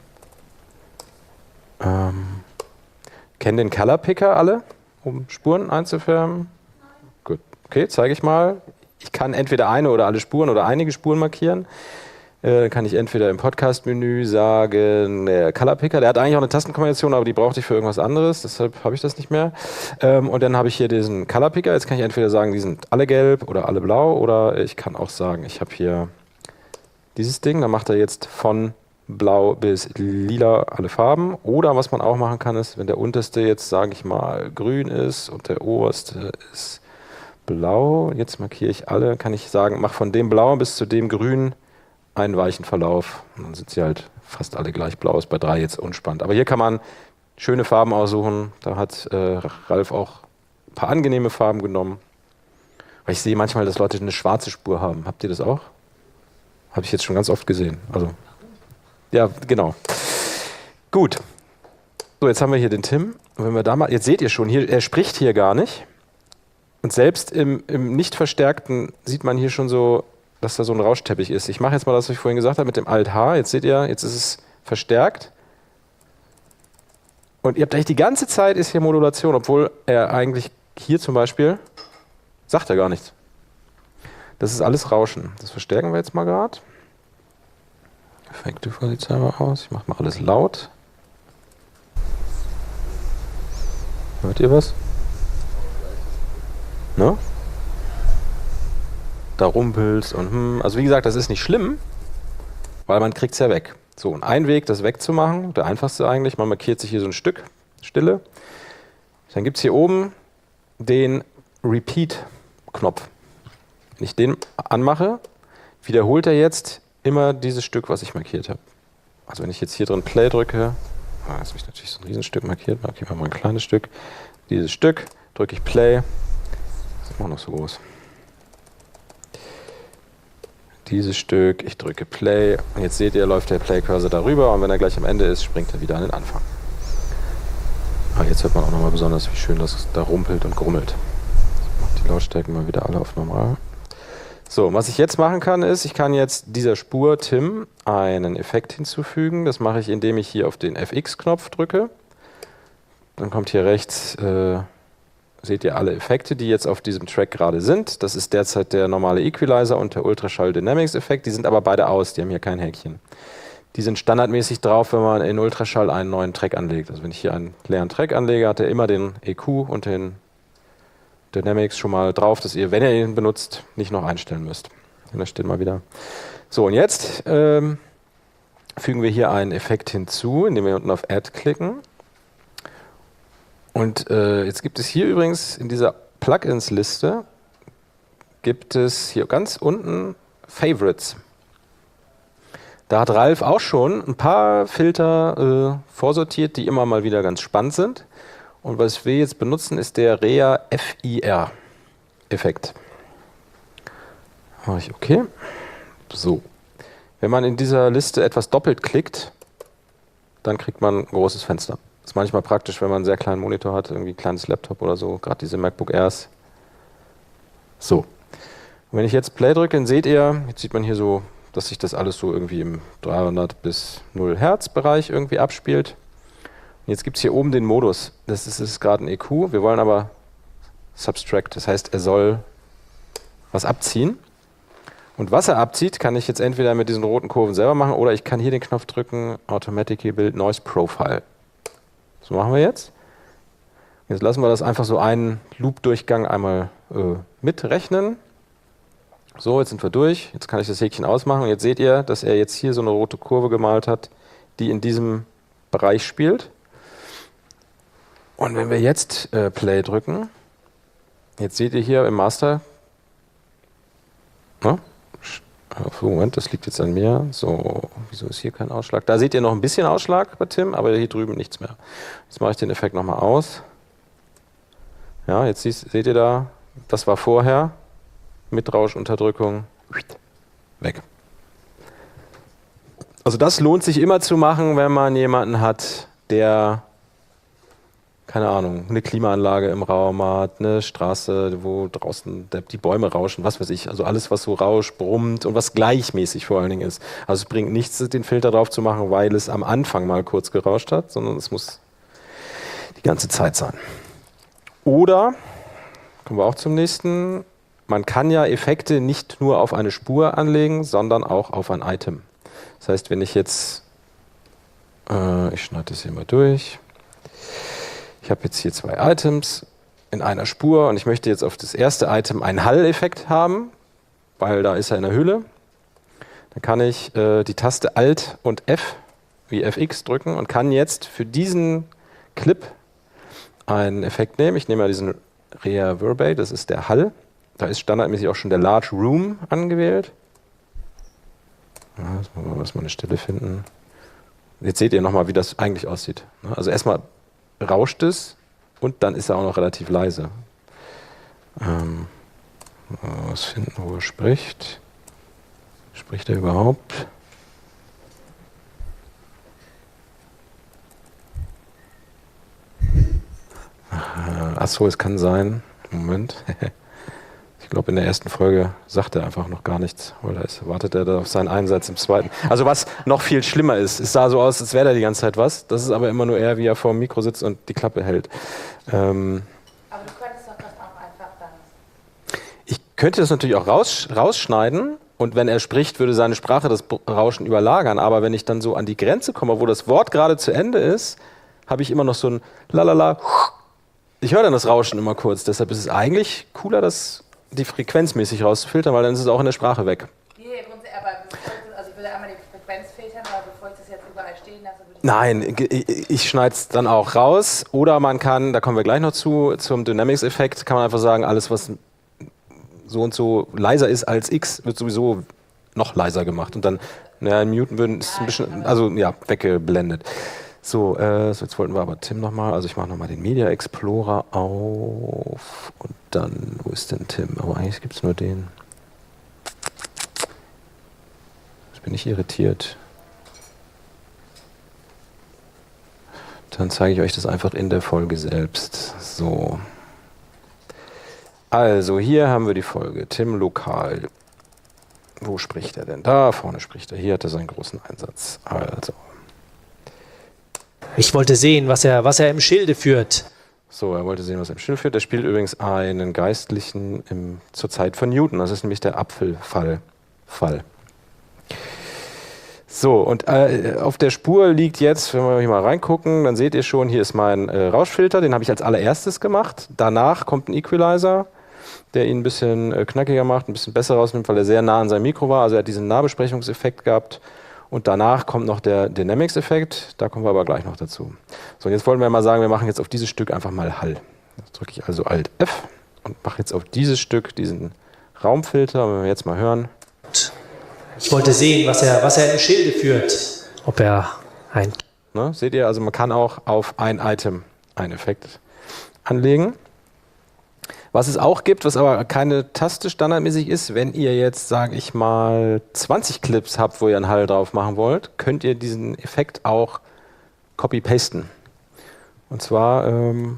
Ähm, kennen den Color Picker alle, um Spuren einzufärben? Gut, okay, zeige ich mal. Ich kann entweder eine oder alle Spuren oder einige Spuren markieren. Äh, kann ich entweder im Podcast-Menü sagen, der Color Picker, der hat eigentlich auch eine Tastenkombination, aber die brauchte ich für irgendwas anderes, deshalb habe ich das nicht mehr. Ähm, und dann habe ich hier diesen Color Picker, jetzt kann ich entweder sagen, die sind alle gelb oder alle blau, oder ich kann auch sagen, ich habe hier dieses Ding, da macht er jetzt von blau bis lila alle Farben. Oder was man auch machen kann, ist, wenn der unterste jetzt, sage ich mal, grün ist und der oberste ist blau, jetzt markiere ich alle, kann ich sagen, mach von dem blau bis zu dem grün einen weichen Verlauf. Und dann sind sie halt fast alle gleich blau, ist bei drei jetzt unspannend. Aber hier kann man schöne Farben aussuchen. Da hat äh, Ralf auch ein paar angenehme Farben genommen. Weil ich sehe manchmal, dass Leute eine schwarze Spur haben. Habt ihr das auch? Habe ich jetzt schon ganz oft gesehen. Also, ja, genau. Gut. So, jetzt haben wir hier den Tim. Und wenn wir da mal, jetzt seht ihr schon, hier, er spricht hier gar nicht. Und selbst im, im nicht verstärkten sieht man hier schon so, dass da so ein Rauschteppich ist. Ich mache jetzt mal das, was ich vorhin gesagt habe, mit dem Alt-H. Jetzt seht ihr, jetzt ist es verstärkt. Und ihr habt eigentlich die ganze Zeit ist hier Modulation, obwohl er eigentlich hier zum Beispiel sagt er gar nichts. Das ist alles Rauschen. Das verstärken wir jetzt mal gerade. Effekte vorsichtshalber aus. Ich mache mal alles laut. Hört ihr was? Ne? Da rumpelst und hm. Also wie gesagt, das ist nicht schlimm, weil man kriegt es ja weg. So, und ein Weg, das wegzumachen, der einfachste eigentlich, man markiert sich hier so ein Stück Stille. Dann gibt es hier oben den Repeat-Knopf. Wenn ich den anmache, wiederholt er jetzt immer dieses Stück, was ich markiert habe. Also wenn ich jetzt hier drin Play drücke, ah, jetzt habe ich natürlich so ein Riesenstück markiert, markiere ich mal ein kleines Stück. Dieses Stück, drücke ich Play, das ist immer noch so groß. Dieses Stück, ich drücke Play und jetzt seht ihr, läuft der Play-Cursor darüber und wenn er gleich am Ende ist, springt er wieder an den Anfang. Ah, jetzt hört man auch nochmal besonders, wie schön das da rumpelt und grummelt. Ich mache die Lautstärken mal wieder alle auf normal. So, was ich jetzt machen kann, ist, ich kann jetzt dieser Spur Tim einen Effekt hinzufügen. Das mache ich, indem ich hier auf den F X-Knopf drücke. Dann kommt hier rechts, äh, seht ihr alle Effekte, die jetzt auf diesem Track gerade sind. Das ist derzeit der normale Equalizer und der Ultraschall Dynamics Effekt. Die sind aber beide aus, die haben hier kein Häkchen. Die sind standardmäßig drauf, wenn man in Ultraschall einen neuen Track anlegt. Also wenn ich hier einen leeren Track anlege, hat er immer den E Q und den Dynamics schon mal drauf, dass ihr, wenn ihr ihn benutzt, nicht noch einstellen müsst. Und das steht mal wieder. So, und jetzt ähm, fügen wir hier einen Effekt hinzu, indem wir unten auf Add klicken. Und äh, jetzt gibt es hier übrigens in dieser Plugins-Liste gibt es hier ganz unten Favorites. Da hat Ralf auch schon ein paar Filter äh, vorsortiert, die immer mal wieder ganz spannend sind. Und was wir jetzt benutzen, ist der R E A F I R-Effekt. Mache ich OK. So. Wenn man in dieser Liste etwas doppelt klickt, dann kriegt man ein großes Fenster. Das ist manchmal praktisch, wenn man einen sehr kleinen Monitor hat, irgendwie ein kleines Laptop oder so, gerade diese MacBook Airs. So. Und wenn ich jetzt Play drücke, dann seht ihr, jetzt sieht man hier so, dass sich das alles so irgendwie im dreihundert bis null Hertz Bereich irgendwie abspielt. Und jetzt gibt es hier oben den Modus. Das ist, ist gerade ein E Q. Wir wollen aber Subtract. Das heißt, er soll was abziehen. Und was er abzieht, kann ich jetzt entweder mit diesen roten Kurven selber machen oder ich kann hier den Knopf drücken, Automatically Build Noise Profile. So machen wir jetzt. Jetzt lassen wir das einfach so einen Loop-Durchgang einmal äh, mitrechnen. So, jetzt sind wir durch. Jetzt kann ich das Häkchen ausmachen. Und jetzt seht ihr, dass er jetzt hier so eine rote Kurve gemalt hat, die in diesem Bereich spielt. Und wenn wir jetzt äh, Play drücken, jetzt seht ihr hier im Master, ne? So, Moment, das liegt jetzt an mir. So, wieso ist hier kein Ausschlag? Da seht ihr noch ein bisschen Ausschlag bei Tim, aber hier drüben nichts mehr. Jetzt mache ich den Effekt nochmal aus. Ja, jetzt siehst, seht ihr da, das war vorher. Mitrauschenunterdrückung, weg. Also das lohnt sich immer zu machen, wenn man jemanden hat, der, keine Ahnung, eine Klimaanlage im Raum hat, eine Straße, wo draußen die Bäume rauschen, was weiß ich. Also alles, was so rauscht, brummt und was gleichmäßig vor allen Dingen ist. Also es bringt nichts, den Filter drauf zu machen, weil es am Anfang mal kurz gerauscht hat, sondern es muss die ganze Zeit sein. Oder, kommen wir auch zum nächsten, man kann ja Effekte nicht nur auf eine Spur anlegen, sondern auch auf ein Item. Das heißt, wenn ich jetzt, äh, ich schneide das hier mal durch, ich habe jetzt hier zwei Items in einer Spur und ich möchte jetzt auf das erste Item einen Hall-Effekt haben, weil da ist er in der Hülle. Dann kann ich äh, die Taste Alt und F wie F X drücken und kann jetzt für diesen Clip einen Effekt nehmen. Ich nehme mal diesen Reverberate, das ist der Hall. Da ist standardmäßig auch schon der Large Room angewählt. Ja, jetzt müssen wir mal eine Stelle finden. Jetzt seht ihr nochmal, wie das eigentlich aussieht. Also erstmal rauscht es und dann ist er auch noch relativ leise. Ähm, was finden, wo er spricht. Spricht er überhaupt? Achso, es kann sein. Moment. Ich glaube, in der ersten Folge sagt er einfach noch gar nichts, weil da ist, wartet er da auf seinen Einsatz im zweiten. Also was noch viel schlimmer ist, es sah so aus, als wäre da die ganze Zeit was. Das ist aber immer nur er, wie er vor dem Mikro sitzt und die Klappe hält. Ähm Aber du könntest doch das auch einfach dann. ich könnte das natürlich auch raus, rausschneiden und wenn er spricht, würde seine Sprache das Rauschen überlagern. Aber wenn ich dann so an die Grenze komme, wo das Wort gerade zu Ende ist, habe ich immer noch so ein Lalala. Ich höre dann das Rauschen immer kurz. Deshalb ist es eigentlich cooler, das die frequenzmäßig rauszufiltern, weil dann ist es auch in der Sprache weg. Nee, grundsätzlich, aber bevor ich das, also ich würde einmal die Frequenz filtern, aber bevor ich das jetzt überall stehen lasse, würde ich... Nein, ich, ich schneide es dann auch raus. Oder man kann, da kommen wir gleich noch zu, zum Dynamics-Effekt, kann man einfach sagen, alles, was so und so leiser ist als X, wird sowieso noch leiser gemacht. Und dann, naja, muten würden, ist ein bisschen, also ja, weggeblendet. So, äh, so, jetzt wollten wir aber Tim nochmal, also ich mache nochmal den Media Explorer auf und dann, wo ist denn Tim? Aber eigentlich gibt es nur den. Jetzt bin ich irritiert. Dann zeige ich euch das einfach in der Folge selbst. So. Also, hier haben wir die Folge. Tim lokal. Wo spricht er denn? Da vorne spricht er. Hier hat er seinen großen Einsatz. Also. Ich wollte sehen, was er, was er im Schilde führt. So, er wollte sehen, was er im Schilde führt. Er spielt übrigens einen Geistlichen im, zur Zeit von Newton. Das ist nämlich der Apfelfall. Fall. So, und äh, auf der Spur liegt jetzt, wenn wir hier mal reingucken, dann seht ihr schon, hier ist mein äh, Rauschfilter. Den habe ich als allererstes gemacht. Danach kommt ein Equalizer, der ihn ein bisschen äh, knackiger macht, ein bisschen besser rausnimmt, weil er sehr nah an seinem Mikro war. Also er hat diesen Nahbesprechungseffekt gehabt. Und danach kommt noch der Dynamics-Effekt, da kommen wir aber gleich noch dazu. So, und jetzt wollen wir mal sagen, wir machen jetzt auf dieses Stück einfach mal Hall. Jetzt drücke ich also Alt F und mache jetzt auf dieses Stück diesen Raumfilter. Wenn wir jetzt mal hören. Ich wollte sehen, was er, was er im Schilde führt. Ob er ein... Ne, seht ihr, also man kann auch auf ein Item einen Effekt anlegen. Was es auch gibt, was aber keine Taste standardmäßig ist, wenn ihr jetzt, sage ich mal, zwanzig Clips habt, wo ihr einen Hall drauf machen wollt, könnt ihr diesen Effekt auch copy-pasten. Und zwar ähm,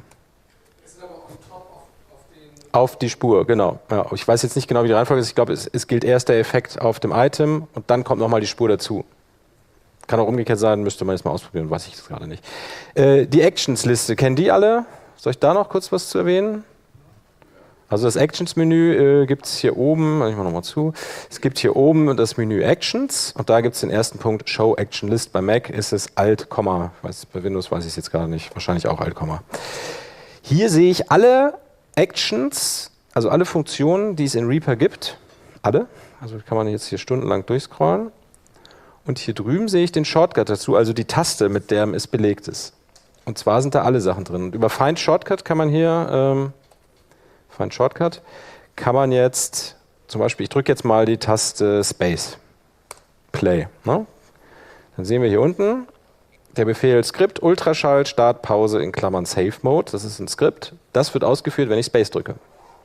auf die Spur, genau. Ja, ich weiß jetzt nicht genau, wie die Reihenfolge ist. Ich glaube, es, es gilt erst der Effekt auf dem Item und dann kommt nochmal die Spur dazu. Kann auch umgekehrt sein, müsste man jetzt mal ausprobieren, weiß ich jetzt gerade nicht. Äh, die Actions-Liste, kennen die alle? Soll ich da noch kurz was zu erwähnen? Also das Actions-Menü äh, gibt es hier oben, ich mache nochmal zu, es gibt hier oben das Menü Actions und da gibt es den ersten Punkt Show Action List. Bei Mac ist es Alt, weiß, bei Windows weiß ich es jetzt gerade nicht, wahrscheinlich auch Alt, Hier sehe ich alle Actions, also alle Funktionen, die es in Reaper gibt, alle, also kann man jetzt hier stundenlang durchscrollen und hier drüben sehe ich den Shortcut dazu, also die Taste, mit der es belegt ist. Und zwar sind da alle Sachen drin. Und über Find Shortcut kann man hier... Ähm, Find Shortcut, kann man jetzt zum Beispiel, ich drücke jetzt mal die Taste Space, Play. Ne? Dann sehen wir hier unten, der Befehl Skript, Ultraschall, Start, Pause in Klammern Save Mode. Das ist ein Skript. Das wird ausgeführt, wenn ich Space drücke.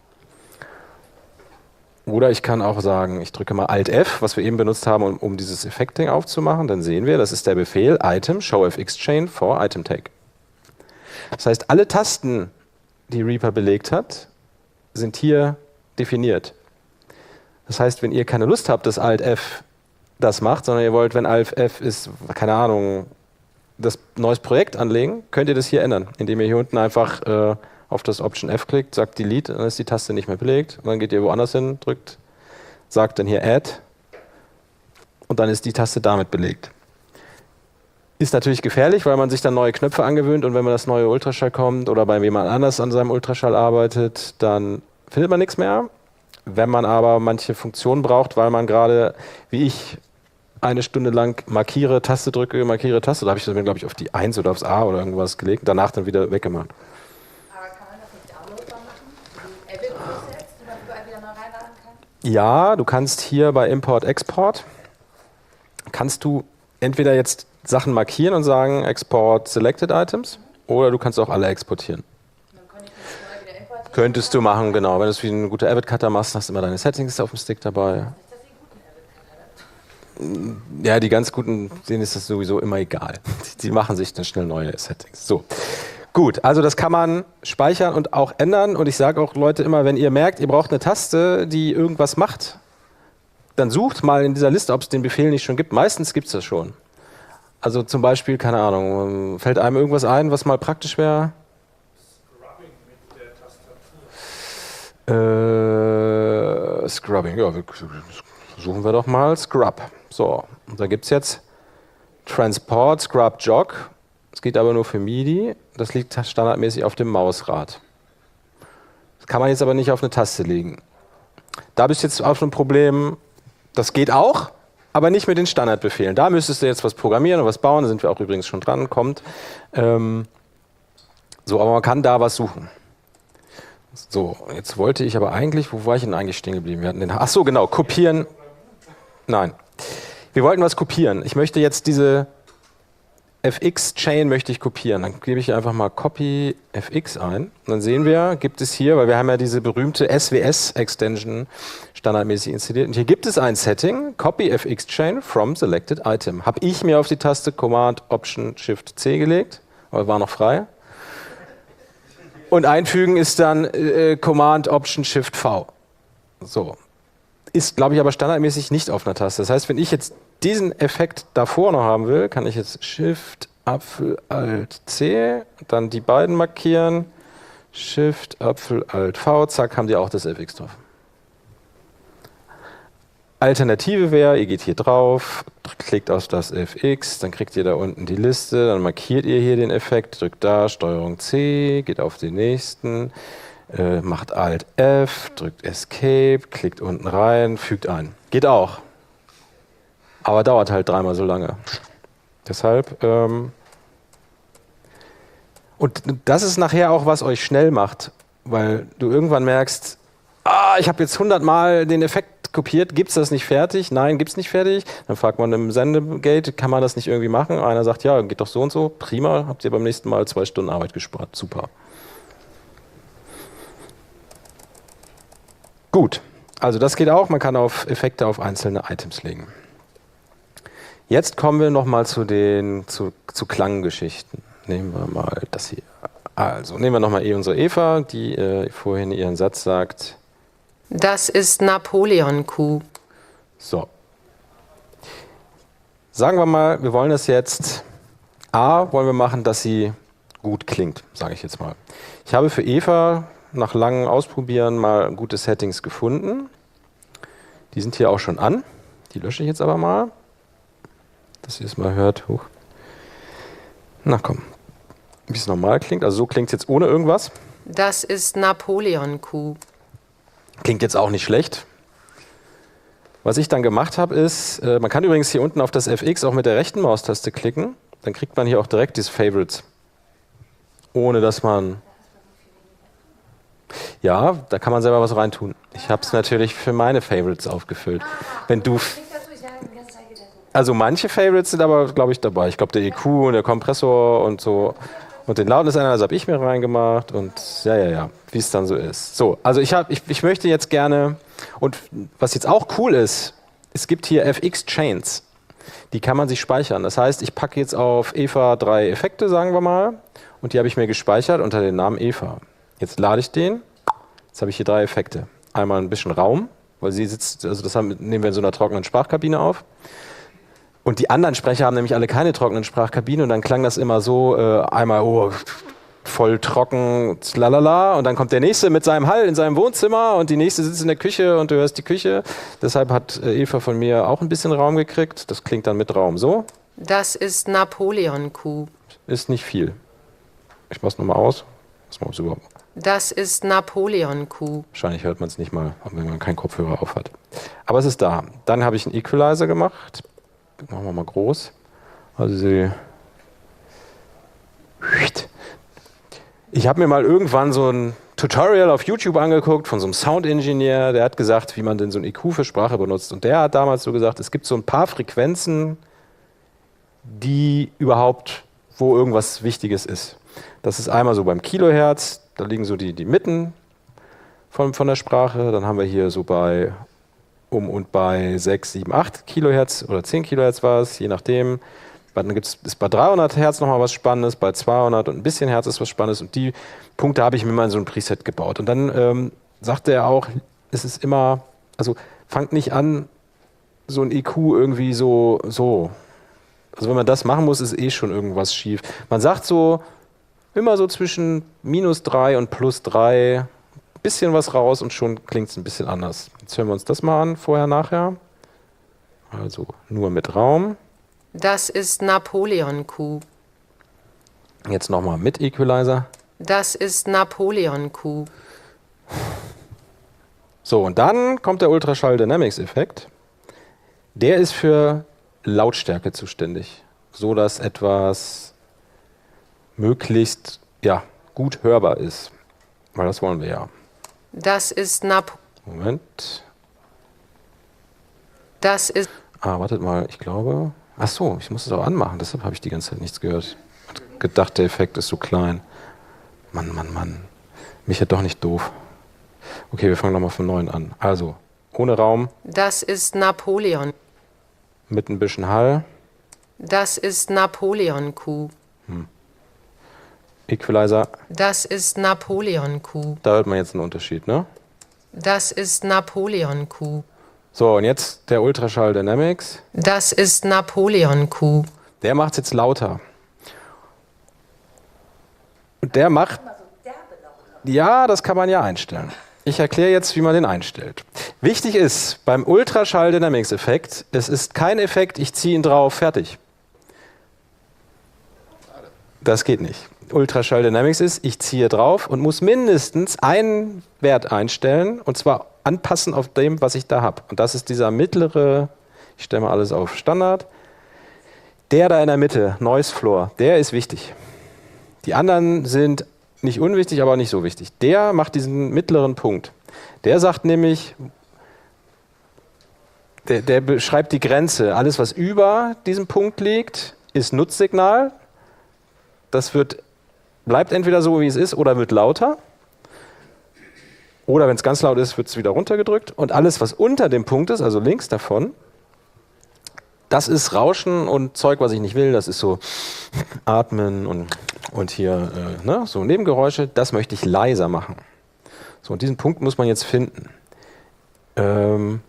Oder ich kann auch sagen, ich drücke mal Alt F, was wir eben benutzt haben, um, um dieses Effekt-Ding aufzumachen. Dann sehen wir, das ist der Befehl Item, Show F X Chain for Item Tag. Das heißt, alle Tasten, die Reaper belegt hat, sind hier definiert. Das heißt, wenn ihr keine Lust habt, dass Alt F das macht, sondern ihr wollt, wenn Alt F ist, keine Ahnung, das neues Projekt anlegen, könnt ihr das hier ändern, indem ihr hier unten einfach äh, auf das Option F klickt, sagt Delete, dann ist die Taste nicht mehr belegt. Und dann geht ihr woanders hin, drückt, sagt dann hier Add und dann ist die Taste damit belegt. Ist natürlich gefährlich, weil man sich dann neue Knöpfe angewöhnt und wenn man das neue Ultraschall kommt oder bei jemand anders an seinem Ultraschall arbeitet, dann findet man nichts mehr. Wenn man aber manche Funktionen braucht, weil man gerade, wie ich, eine Stunde lang markiere, Taste drücke, markiere, Taste, da habe ich das, glaube ich, auf die eins oder aufs A oder irgendwas gelegt, danach dann wieder weggemacht. Aber kann man das nicht downloadbar machen? Die Epic-Presets, die man überall wieder neu reinladen kann? Ja, du kannst hier bei Import-Export, kannst du entweder jetzt Sachen markieren und sagen Export Selected Items oder du kannst auch alle exportieren. Dann kann ich das neu wieder importieren. Könntest du machen, genau. Wenn du es wie ein guter Avid-Cutter machst, hast du immer deine Settings auf dem Stick dabei. Ja, die ganz guten, denen ist das sowieso immer egal. Die machen sich dann schnell neue Settings. So, gut, also das kann man speichern und auch ändern. Und ich sage auch Leute immer, wenn ihr merkt, ihr braucht eine Taste, die irgendwas macht, dann sucht mal in dieser Liste, ob es den Befehl nicht schon gibt. Meistens gibt es das schon. Also zum Beispiel, keine Ahnung, fällt einem irgendwas ein, was mal praktisch wäre? Scrubbing mit der Tastatur. Äh, Scrubbing, ja, wir, suchen wir doch mal Scrub. So, und da gibt es jetzt Transport, Scrub, Jog. Das geht aber nur für MIDI. Das liegt standardmäßig auf dem Mausrad. Das kann man jetzt aber nicht auf eine Taste legen. Da bist du jetzt auf ein Problem, das geht auch, aber nicht mit den Standardbefehlen. Da müsstest du jetzt was programmieren und was bauen, da sind wir auch übrigens schon dran, kommt. Ähm, so, aber man kann da was suchen. So, jetzt wollte ich aber eigentlich, wo war ich denn eigentlich stehen geblieben? Wir hatten den, ach so, genau, kopieren. Nein. Wir wollten was kopieren. Ich möchte jetzt diese F X-Chain möchte ich kopieren. Dann gebe ich einfach mal Copy F X ein. Und dann sehen wir, gibt es hier, weil wir haben ja diese berühmte S W S-Extension standardmäßig installiert. Und hier gibt es ein Setting, Copy F X-Chain from Selected Item. Habe ich mir auf die Taste Command Option Shift C gelegt, aber war noch frei. Und einfügen ist dann äh, Command Option Shift V. So. Ist, glaube ich, aber standardmäßig nicht auf einer Taste. Das heißt, wenn ich jetzt diesen Effekt davor noch haben will, kann ich jetzt Shift, Apfel, Alt, C, dann die beiden markieren, Shift, Apfel, Alt, V, zack, haben die auch das F X drauf. Alternative wäre, ihr geht hier drauf, klickt auf das F X, dann kriegt ihr da unten die Liste, dann markiert ihr hier den Effekt, drückt da, Steuerung C, geht auf den nächsten, äh, macht Alt F, drückt Escape, klickt unten rein, fügt ein. Geht auch. Aber dauert halt dreimal so lange. Deshalb, ähm und das ist nachher auch, was euch schnell macht, weil du irgendwann merkst, ah, ich habe jetzt hundertmal den Effekt kopiert, gibt es das nicht fertig? Nein, gibt es nicht fertig. Dann fragt man im Sendegate, kann man das nicht irgendwie machen? Einer sagt, ja, geht doch so und so, prima, habt ihr beim nächsten Mal zwei Stunden Arbeit gespart, super. Gut, also das geht auch, man kann auf Effekte auf einzelne Items legen. Jetzt kommen wir nochmal zu den zu, zu Klanggeschichten. Nehmen wir mal das hier. Also nehmen wir nochmal eh unsere Eva, die äh, vorhin ihren Satz sagt. Das ist Napoleon-Kuh. So. Sagen wir mal, wir wollen das jetzt, A, wollen wir machen, dass sie gut klingt, sage ich jetzt mal. Ich habe für Eva nach langem Ausprobieren mal gute Settings gefunden. Die sind hier auch schon an. Die lösche ich jetzt aber mal. Dass ihr es mal hört. Huch. Na komm. Wie es normal klingt. Also so klingt es jetzt ohne irgendwas. Das ist Napoleon-Kuh. Klingt jetzt auch nicht schlecht. Was ich dann gemacht habe ist, äh, man kann übrigens hier unten auf das F X auch mit der rechten Maustaste klicken. Dann kriegt man hier auch direkt diese Favorites. Ohne dass man... Ja, da kann man selber was reintun. Ich habe es natürlich für meine Favorites aufgefüllt. Wenn du, f- Klingt dazu, ich habe die ganze Zeit gedacht, also manche Favorites sind aber, glaube ich, dabei. Ich glaube, der E Q und der Kompressor und so. Und den Loudness Analyzer habe ich mir reingemacht und ja, ja, ja, wie es dann so ist. So, also ich, hab, ich, ich möchte jetzt gerne, und was jetzt auch cool ist, es gibt hier F X-Chains. Die kann man sich speichern. Das heißt, ich packe jetzt auf Eva drei Effekte, sagen wir mal, und die habe ich mir gespeichert unter dem Namen Eva. Jetzt lade ich den. Jetzt habe ich hier drei Effekte. Einmal ein bisschen Raum, weil sie sitzt, also das haben, nehmen wir in so einer trockenen Sprachkabine auf. Und die anderen Sprecher haben nämlich alle keine trockenen Sprachkabinen und dann klang das immer so, äh, einmal oh, voll trocken, lalala, und dann kommt der Nächste mit seinem Hall in seinem Wohnzimmer und die Nächste sitzt in der Küche und du hörst die Küche. Deshalb hat äh, Eva von mir auch ein bisschen Raum gekriegt. Das klingt dann mit Raum so. Das ist Napoleon-Kuh. Ist nicht viel. Ich mach's nochmal aus. Was man überhaupt. Das ist Napoleon-Kuh. Wahrscheinlich hört man es nicht mal, wenn man keinen Kopfhörer auf hat. Aber es ist da. Dann habe ich einen Equalizer gemacht. Machen wir mal groß. Also sie. Ich habe mir mal irgendwann so ein Tutorial auf YouTube angeguckt von so einem Sound-Engineer, der hat gesagt, wie man denn so ein E Q für Sprache benutzt. Und der hat damals so gesagt, es gibt so ein paar Frequenzen, die überhaupt, wo irgendwas Wichtiges ist. Das ist einmal so beim Kilohertz, da liegen so die, die Mitten von, von der Sprache. Dann haben wir hier so bei um und bei sechs, sieben, acht Kilohertz oder zehn Kilohertz war es, je nachdem. Dann gibt's, ist bei dreihundert Hertz nochmal was Spannendes, bei zweihundert und ein bisschen Hertz ist was Spannendes. Und die Punkte habe ich mir mal in so ein Preset gebaut. Und dann ähm, sagte er auch, es ist immer, also fangt nicht an, so ein E Q irgendwie so, so. Also wenn man das machen muss, ist eh schon irgendwas schief. Man sagt so, immer so zwischen minus drei und plus drei, bisschen was raus und schon klingt es ein bisschen anders. Jetzt hören wir uns das mal an, vorher, nachher. Also nur mit Raum. Das ist Napoleon-Kuh. Jetzt nochmal mit Equalizer. Das ist Napoleon-Kuh. So, und dann kommt der Ultraschall Dynamics Effekt. Der ist für Lautstärke zuständig, so dass etwas möglichst ja, gut hörbar ist. Weil das wollen wir ja. Das ist Nap. Moment. Das ist. Ah, wartet mal, ich glaube. Ach so, ich muss es auch anmachen, deshalb habe ich die ganze Zeit nichts gehört. Ich gedacht, der Effekt ist so klein. Mann, Mann, Mann. Mich ja doch nicht doof. Okay, wir fangen nochmal von neuem an. Also, ohne Raum, Das ist Napoleon. mit ein bisschen Hall, Das ist Napoleon-Kuh. Equalizer. Das ist Napoleon-Kuh. Da hört man jetzt einen Unterschied, ne? Das ist Napoleon-Kuh. So, und jetzt der Ultraschall Dynamics. Das ist Napoleon-Kuh. Der macht es jetzt lauter. Und der macht... Ja, das kann man ja einstellen. Ich erkläre jetzt, wie man den einstellt. Wichtig ist, beim Ultraschall Dynamics Effekt, es ist kein Effekt, ich ziehe ihn drauf, fertig. Das geht nicht. Ultraschall Dynamics ist, ich ziehe drauf und muss mindestens einen Wert einstellen und zwar anpassen auf dem, was ich da habe. Und das ist dieser mittlere, ich stelle mal alles auf Standard, der da in der Mitte, Noise Floor, der ist wichtig. Die anderen sind nicht unwichtig, aber nicht so wichtig. Der macht diesen mittleren Punkt. Der sagt nämlich, der, der beschreibt die Grenze. Alles, was über diesem Punkt liegt, ist Nutzsignal. Das wird, bleibt entweder so, wie es ist, oder wird lauter. Oder wenn es ganz laut ist, wird es wieder runtergedrückt. Und alles, was unter dem Punkt ist, also links davon, das ist Rauschen und Zeug, was ich nicht will. Das ist so Atmen und, und hier äh, ne, so Nebengeräusche. Das möchte ich leiser machen. So, und diesen Punkt muss man jetzt finden. Ähm,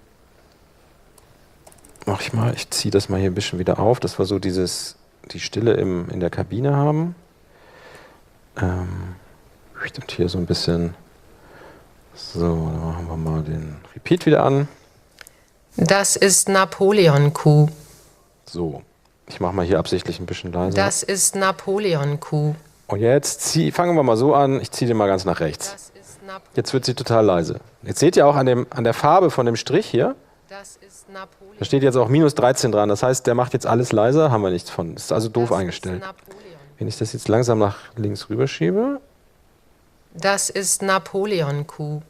mach ich mal, ich ziehe das mal hier ein bisschen wieder auf, dass wir so dieses, die Stille im, in der Kabine haben. Ähm, und hier so ein bisschen. So, dann machen wir mal den Repeat wieder an. Das ist Napoleon-Kuh. So, ich mache mal hier absichtlich ein bisschen leiser. Das ist Napoleon-Kuh. Und jetzt zieh, fangen wir mal so an, ich ziehe den mal ganz nach rechts. Das ist Nap Jetzt wird sie total leise. Jetzt seht ihr auch an, dem, an der Farbe von dem Strich hier, Das ist Napoleon. da steht jetzt auch minus dreizehn dran. Das heißt, der macht jetzt alles leiser, haben wir nichts von. Das ist also doof Das eingestellt. ist Napoleon. Wenn ich das jetzt langsam nach links rüberschiebe, Das ist Napoleon-Kuh.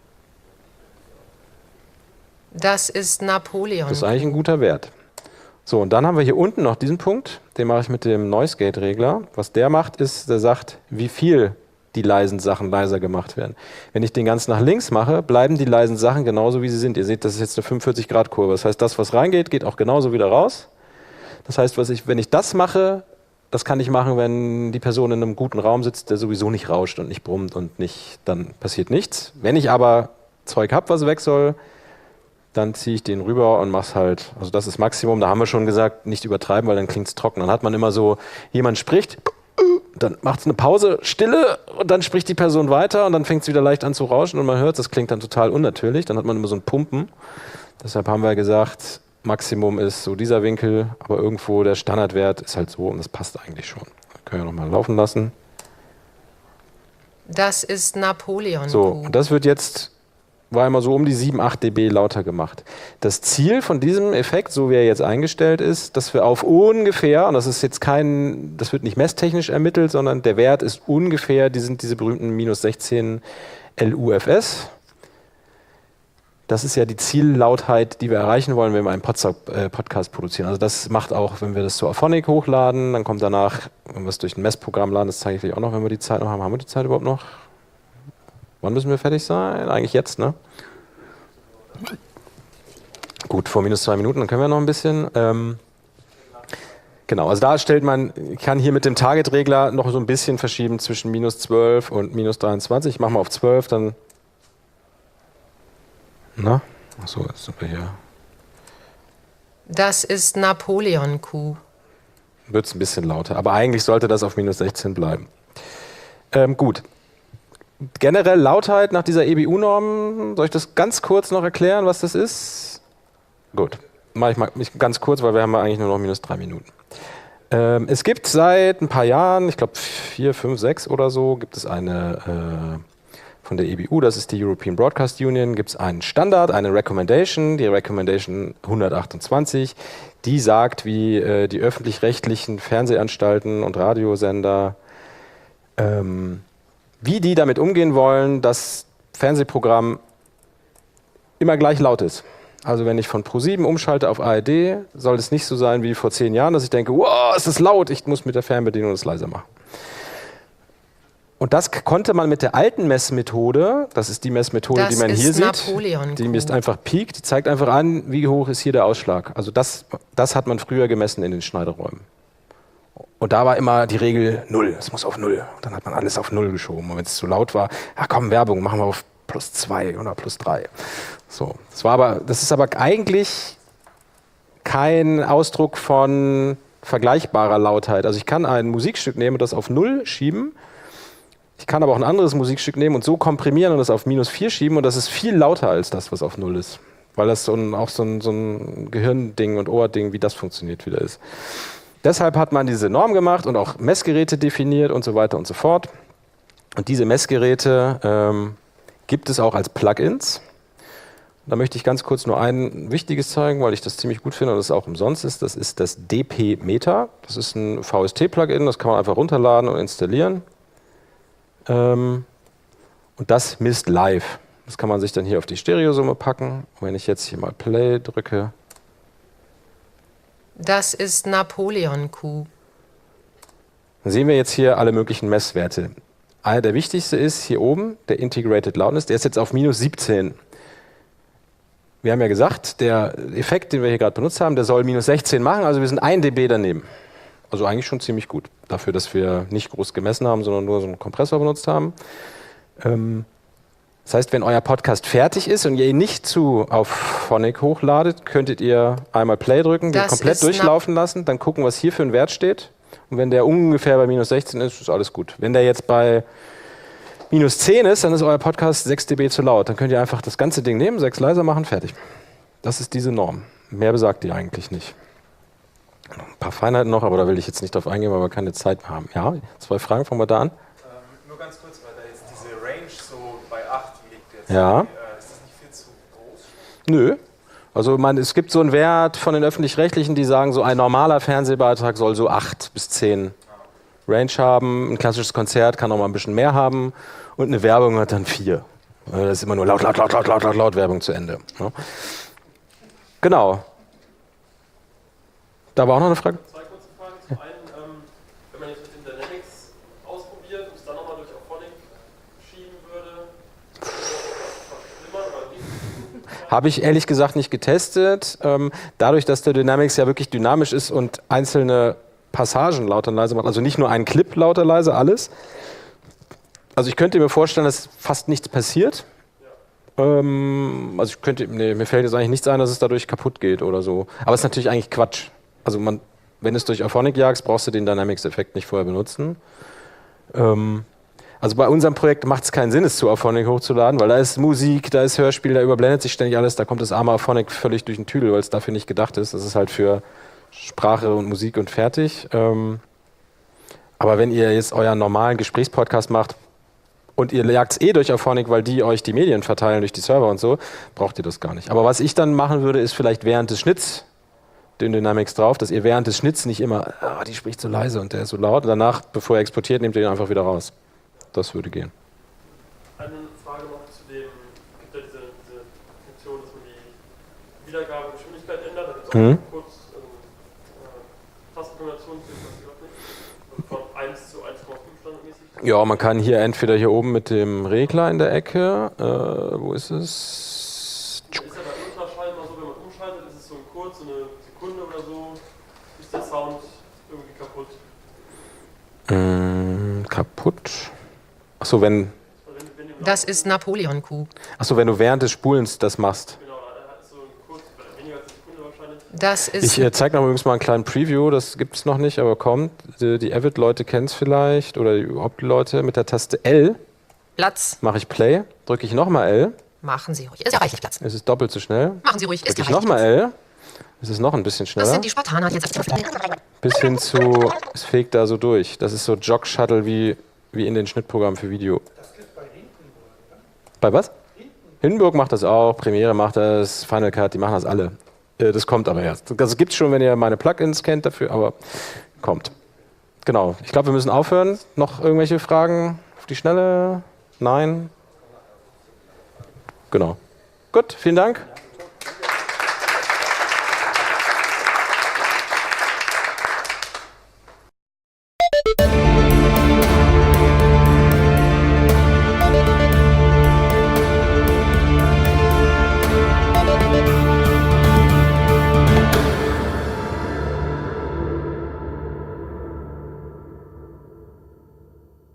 Das ist Napoleon. Das ist eigentlich ein guter Wert. So, und dann haben wir hier unten noch diesen Punkt, den mache ich mit dem Noise Gate Regler. Was der macht, ist, der sagt, wie viel die leisen Sachen leiser gemacht werden. Wenn ich den ganz nach links mache, bleiben die leisen Sachen genauso, wie sie sind. Ihr seht, das ist jetzt eine fünfundvierzig Grad Kurve. Das heißt, das, was reingeht, geht auch genauso wieder raus. Das heißt, was ich, wenn ich das mache, das kann ich machen, wenn die Person in einem guten Raum sitzt, der sowieso nicht rauscht und nicht brummt und nicht, dann passiert nichts. Wenn ich aber Zeug habe, was weg soll, dann ziehe ich den rüber und mach's halt, also das ist Maximum, da haben wir schon gesagt, nicht übertreiben, weil dann klingt es trocken. Dann hat man immer so, jemand spricht, dann macht es eine Pause, Stille und dann spricht die Person weiter und dann fängt es wieder leicht an zu rauschen und man hört, das klingt dann total unnatürlich, dann hat man immer so ein Pumpen. Deshalb haben wir gesagt, Maximum ist so dieser Winkel, aber irgendwo der Standardwert ist halt so und das passt eigentlich schon. Das können wir nochmal laufen lassen. Das ist Napoleon. So, und das wird jetzt, war immer so um die sieben, acht dB lauter gemacht. Das Ziel von diesem Effekt, so wie er jetzt eingestellt ist, dass wir auf ungefähr, und das ist jetzt kein, das wird nicht messtechnisch ermittelt, sondern der Wert ist ungefähr, die sind diese berühmten minus sechzehn L U F S. Das ist ja die Ziellautheit, die wir erreichen wollen, wenn wir einen Podcast produzieren. Also das macht auch, wenn wir das zu Auphonic hochladen, dann kommt danach, wenn wir es durch ein Messprogramm laden, das zeige ich gleich auch noch, wenn wir die Zeit noch haben. Haben wir die Zeit überhaupt noch? Wann müssen wir fertig sein? Eigentlich jetzt, ne? Gut, vor minus zwei Minuten, dann können wir noch ein bisschen. Ähm, genau, also da stellt man, ich kann hier mit dem Target-Regler noch so ein bisschen verschieben zwischen minus zwölf und minus dreiundzwanzig. Ich mache mal auf zwölf, dann. Na? Achso, jetzt sind wir hier. Das ist Napoleon-Kuh. Wird es ein bisschen lauter, aber eigentlich sollte das auf minus sechzehn bleiben. Ähm, gut. Generell Lautheit nach dieser E B U-Norm, soll ich das ganz kurz noch erklären, was das ist? Gut, mache ich mal ganz kurz, weil wir haben ja eigentlich nur noch minus drei Minuten. Ähm, es gibt seit ein paar Jahren, ich glaube vier, fünf, sechs oder so, gibt es eine äh, von der E B U, das ist die European Broadcast Union, gibt es einen Standard, eine Recommendation, die Recommendation hundertachtundzwanzig, die sagt, wie äh, die öffentlich-rechtlichen Fernsehanstalten und Radiosender ähm, wie die damit umgehen wollen, dass Fernsehprogramm immer gleich laut ist. Also wenn ich von ProSieben umschalte auf A R D, soll es nicht so sein wie vor zehn Jahren, dass ich denke, wow, ist das laut, ich muss mit der Fernbedienung das leiser machen. Und das konnte man mit der alten Messmethode, das ist die Messmethode, das die man hier sieht, die misst Kuh. einfach Peak, die zeigt einfach an, wie hoch ist hier der Ausschlag. Also das, das hat man früher gemessen in den Schneideräumen. Und da war immer die Regel null, es muss auf null. Und dann hat man alles auf null geschoben. Und wenn es zu laut war, ja komm, Werbung, machen wir auf plus zwei oder plus drei. So, das war aber, das ist aber eigentlich kein Ausdruck von vergleichbarer Lautheit. Also ich kann ein Musikstück nehmen und das auf null schieben. Ich kann aber auch ein anderes Musikstück nehmen und so komprimieren und das auf minus vier schieben und das ist viel lauter als das, was auf null ist. Weil das so ein, auch so ein, so ein Gehirnding und Ohrding, wie das funktioniert, wieder ist. Deshalb hat man diese Norm gemacht und auch Messgeräte definiert und so weiter und so fort. Und diese Messgeräte ähm, gibt es auch als Plugins. Da möchte ich ganz kurz nur ein wichtiges zeigen, weil ich das ziemlich gut finde und das auch umsonst ist. Das ist das D P-Meter. Das ist ein V S T-Plugin, das kann man einfach runterladen und installieren. Ähm, und das misst live. Das kann man sich dann hier auf die Stereosumme packen. Und wenn ich jetzt hier mal Play drücke, Das ist Napoleon-Kuh. dann sehen wir jetzt hier alle möglichen Messwerte. Einer der wichtigste ist hier oben, der Integrated Loudness, der ist jetzt auf minus siebzehn. Wir haben ja gesagt, der Effekt, den wir hier gerade benutzt haben, der soll minus sechzehn machen, also wir sind ein dB daneben. Also eigentlich schon ziemlich gut, dafür, dass wir nicht groß gemessen haben, sondern nur so einen Kompressor benutzt haben. Ähm, Das heißt, wenn euer Podcast fertig ist und ihr ihn nicht zu Auphonic hochladet, könntet ihr einmal Play drücken, den Das komplett ist durchlaufen lassen, dann gucken, was hier für ein Wert steht. Und wenn der ungefähr bei minus sechzehn ist, ist alles gut. Wenn der jetzt bei minus zehn ist, dann ist euer Podcast sechs dB zu laut. Dann könnt ihr einfach das ganze Ding nehmen, sechs leiser machen, fertig. Das ist diese Norm. Mehr besagt die eigentlich nicht. Ein paar Feinheiten noch, aber da will ich jetzt nicht drauf eingehen, weil wir keine Zeit mehr haben. Ja, zwei Fragen, fangen wir da an. Ähm, nur ganz kurz, weil da jetzt diese Range so bei acht liegt jetzt. Ja. Äh, ist das nicht viel zu groß? Nö. Also man, es gibt so einen Wert von den Öffentlich-Rechtlichen, die sagen, so ein normaler Fernsehbeitrag soll so acht bis zehn Range haben. Ein klassisches Konzert kann auch mal ein bisschen mehr haben. Und eine Werbung hat dann vier. Das ist immer nur laut, laut, laut, laut, laut, laut, laut Werbung zu Ende. Ja. Genau. Da war auch noch eine Frage. Zwei kurze Fragen. Zum einen, ähm, wenn man jetzt mit den Dynamics ausprobiert und es dann nochmal durch Auphonic schieben würde, schlimmer oder nicht? Habe ich ehrlich gesagt nicht getestet. Ähm, dadurch, dass der Dynamics ja wirklich dynamisch ist und einzelne Passagen laut und leise macht, also nicht nur ein Clip laut und leise, alles. Also ich könnte mir vorstellen, dass fast nichts passiert. Ähm, also ich könnte, nee, mir fällt jetzt eigentlich nichts ein, dass es dadurch kaputt geht oder so. Aber es ist natürlich eigentlich Quatsch. Also man, wenn du es durch Auphonic jagst, brauchst du den Dynamics-Effekt nicht vorher benutzen. Ähm, also bei unserem Projekt macht es keinen Sinn, es zu Auphonic hochzuladen, weil da ist Musik, da ist Hörspiel, da überblendet sich ständig alles, da kommt das arme Auphonic völlig durch den Tüdel, weil es dafür nicht gedacht ist. Das ist halt für Sprache und Musik und fertig. Ähm, aber wenn ihr jetzt euren normalen Gesprächspodcast macht, und ihr jagt es eh durch Auphonic, weil die euch die Medien verteilen durch die Server und so, braucht ihr das gar nicht. Aber was ich dann machen würde, ist vielleicht während des Schnitts den Dynamics drauf, dass ihr während des Schnitts nicht immer, ah, die spricht so leise und der ist so laut. Und danach, bevor ihr exportiert, nehmt ihr den einfach wieder raus. Das würde gehen. Eine Frage noch zu dem, es gibt ja diese, diese Funktion, dass man die Wiedergabegeschwindigkeit ändert. Da gibt es auch Mhm. kurz ähm, äh, Tastenkombinationen für das geöffnet. Von eins zu eins Komma fünf standardmäßig. Ja, man kann hier entweder hier oben mit dem Regler in der Ecke, äh, wo ist es? Ist ja bei Ultraschall mal so, wenn man umschaltet, ist es so kurz, so eine Sekunde oder so, ist der Sound irgendwie kaputt. Ähm, kaputt? Achso, wenn, Also wenn, wenn du Das ist Napoleon-Kuh. achso, wenn du während des Spulens das machst. Genau, da ist so ein kurz, weniger als eine Sekunde wahrscheinlich. Das ist Ich äh, zeige noch übrigens mal einen kleinen Preview, das gibt es noch nicht, aber kommt. Die, die Avid-Leute kennen es vielleicht, oder die Opt-Leute. Mit der Taste L Platz. mache ich Play, drücke ich nochmal L, Machen Sie ruhig. Ist ja reichlich Platz. es ist doppelt so schnell. Machen Sie ruhig. Ist Drücke ja ich reichlich nochmal Platz. L, es ist noch ein bisschen Das schneller. sind die Spartaner die jetzt. Bis hin zu, es fegt da so durch. Das ist so Jog-Shuttle wie, wie in den Schnittprogrammen für Video. Das gibt bei Hindenburg, Bei was? Hindenburg macht das auch, Premiere macht das, Final Cut, die machen das alle. Äh, Das kommt aber erst. Das gibt es schon, wenn ihr meine Plugins kennt dafür, aber kommt. Genau. Ich glaube, wir müssen aufhören. Noch irgendwelche Fragen auf die Schnelle? Nein? Genau. Gut, vielen Dank.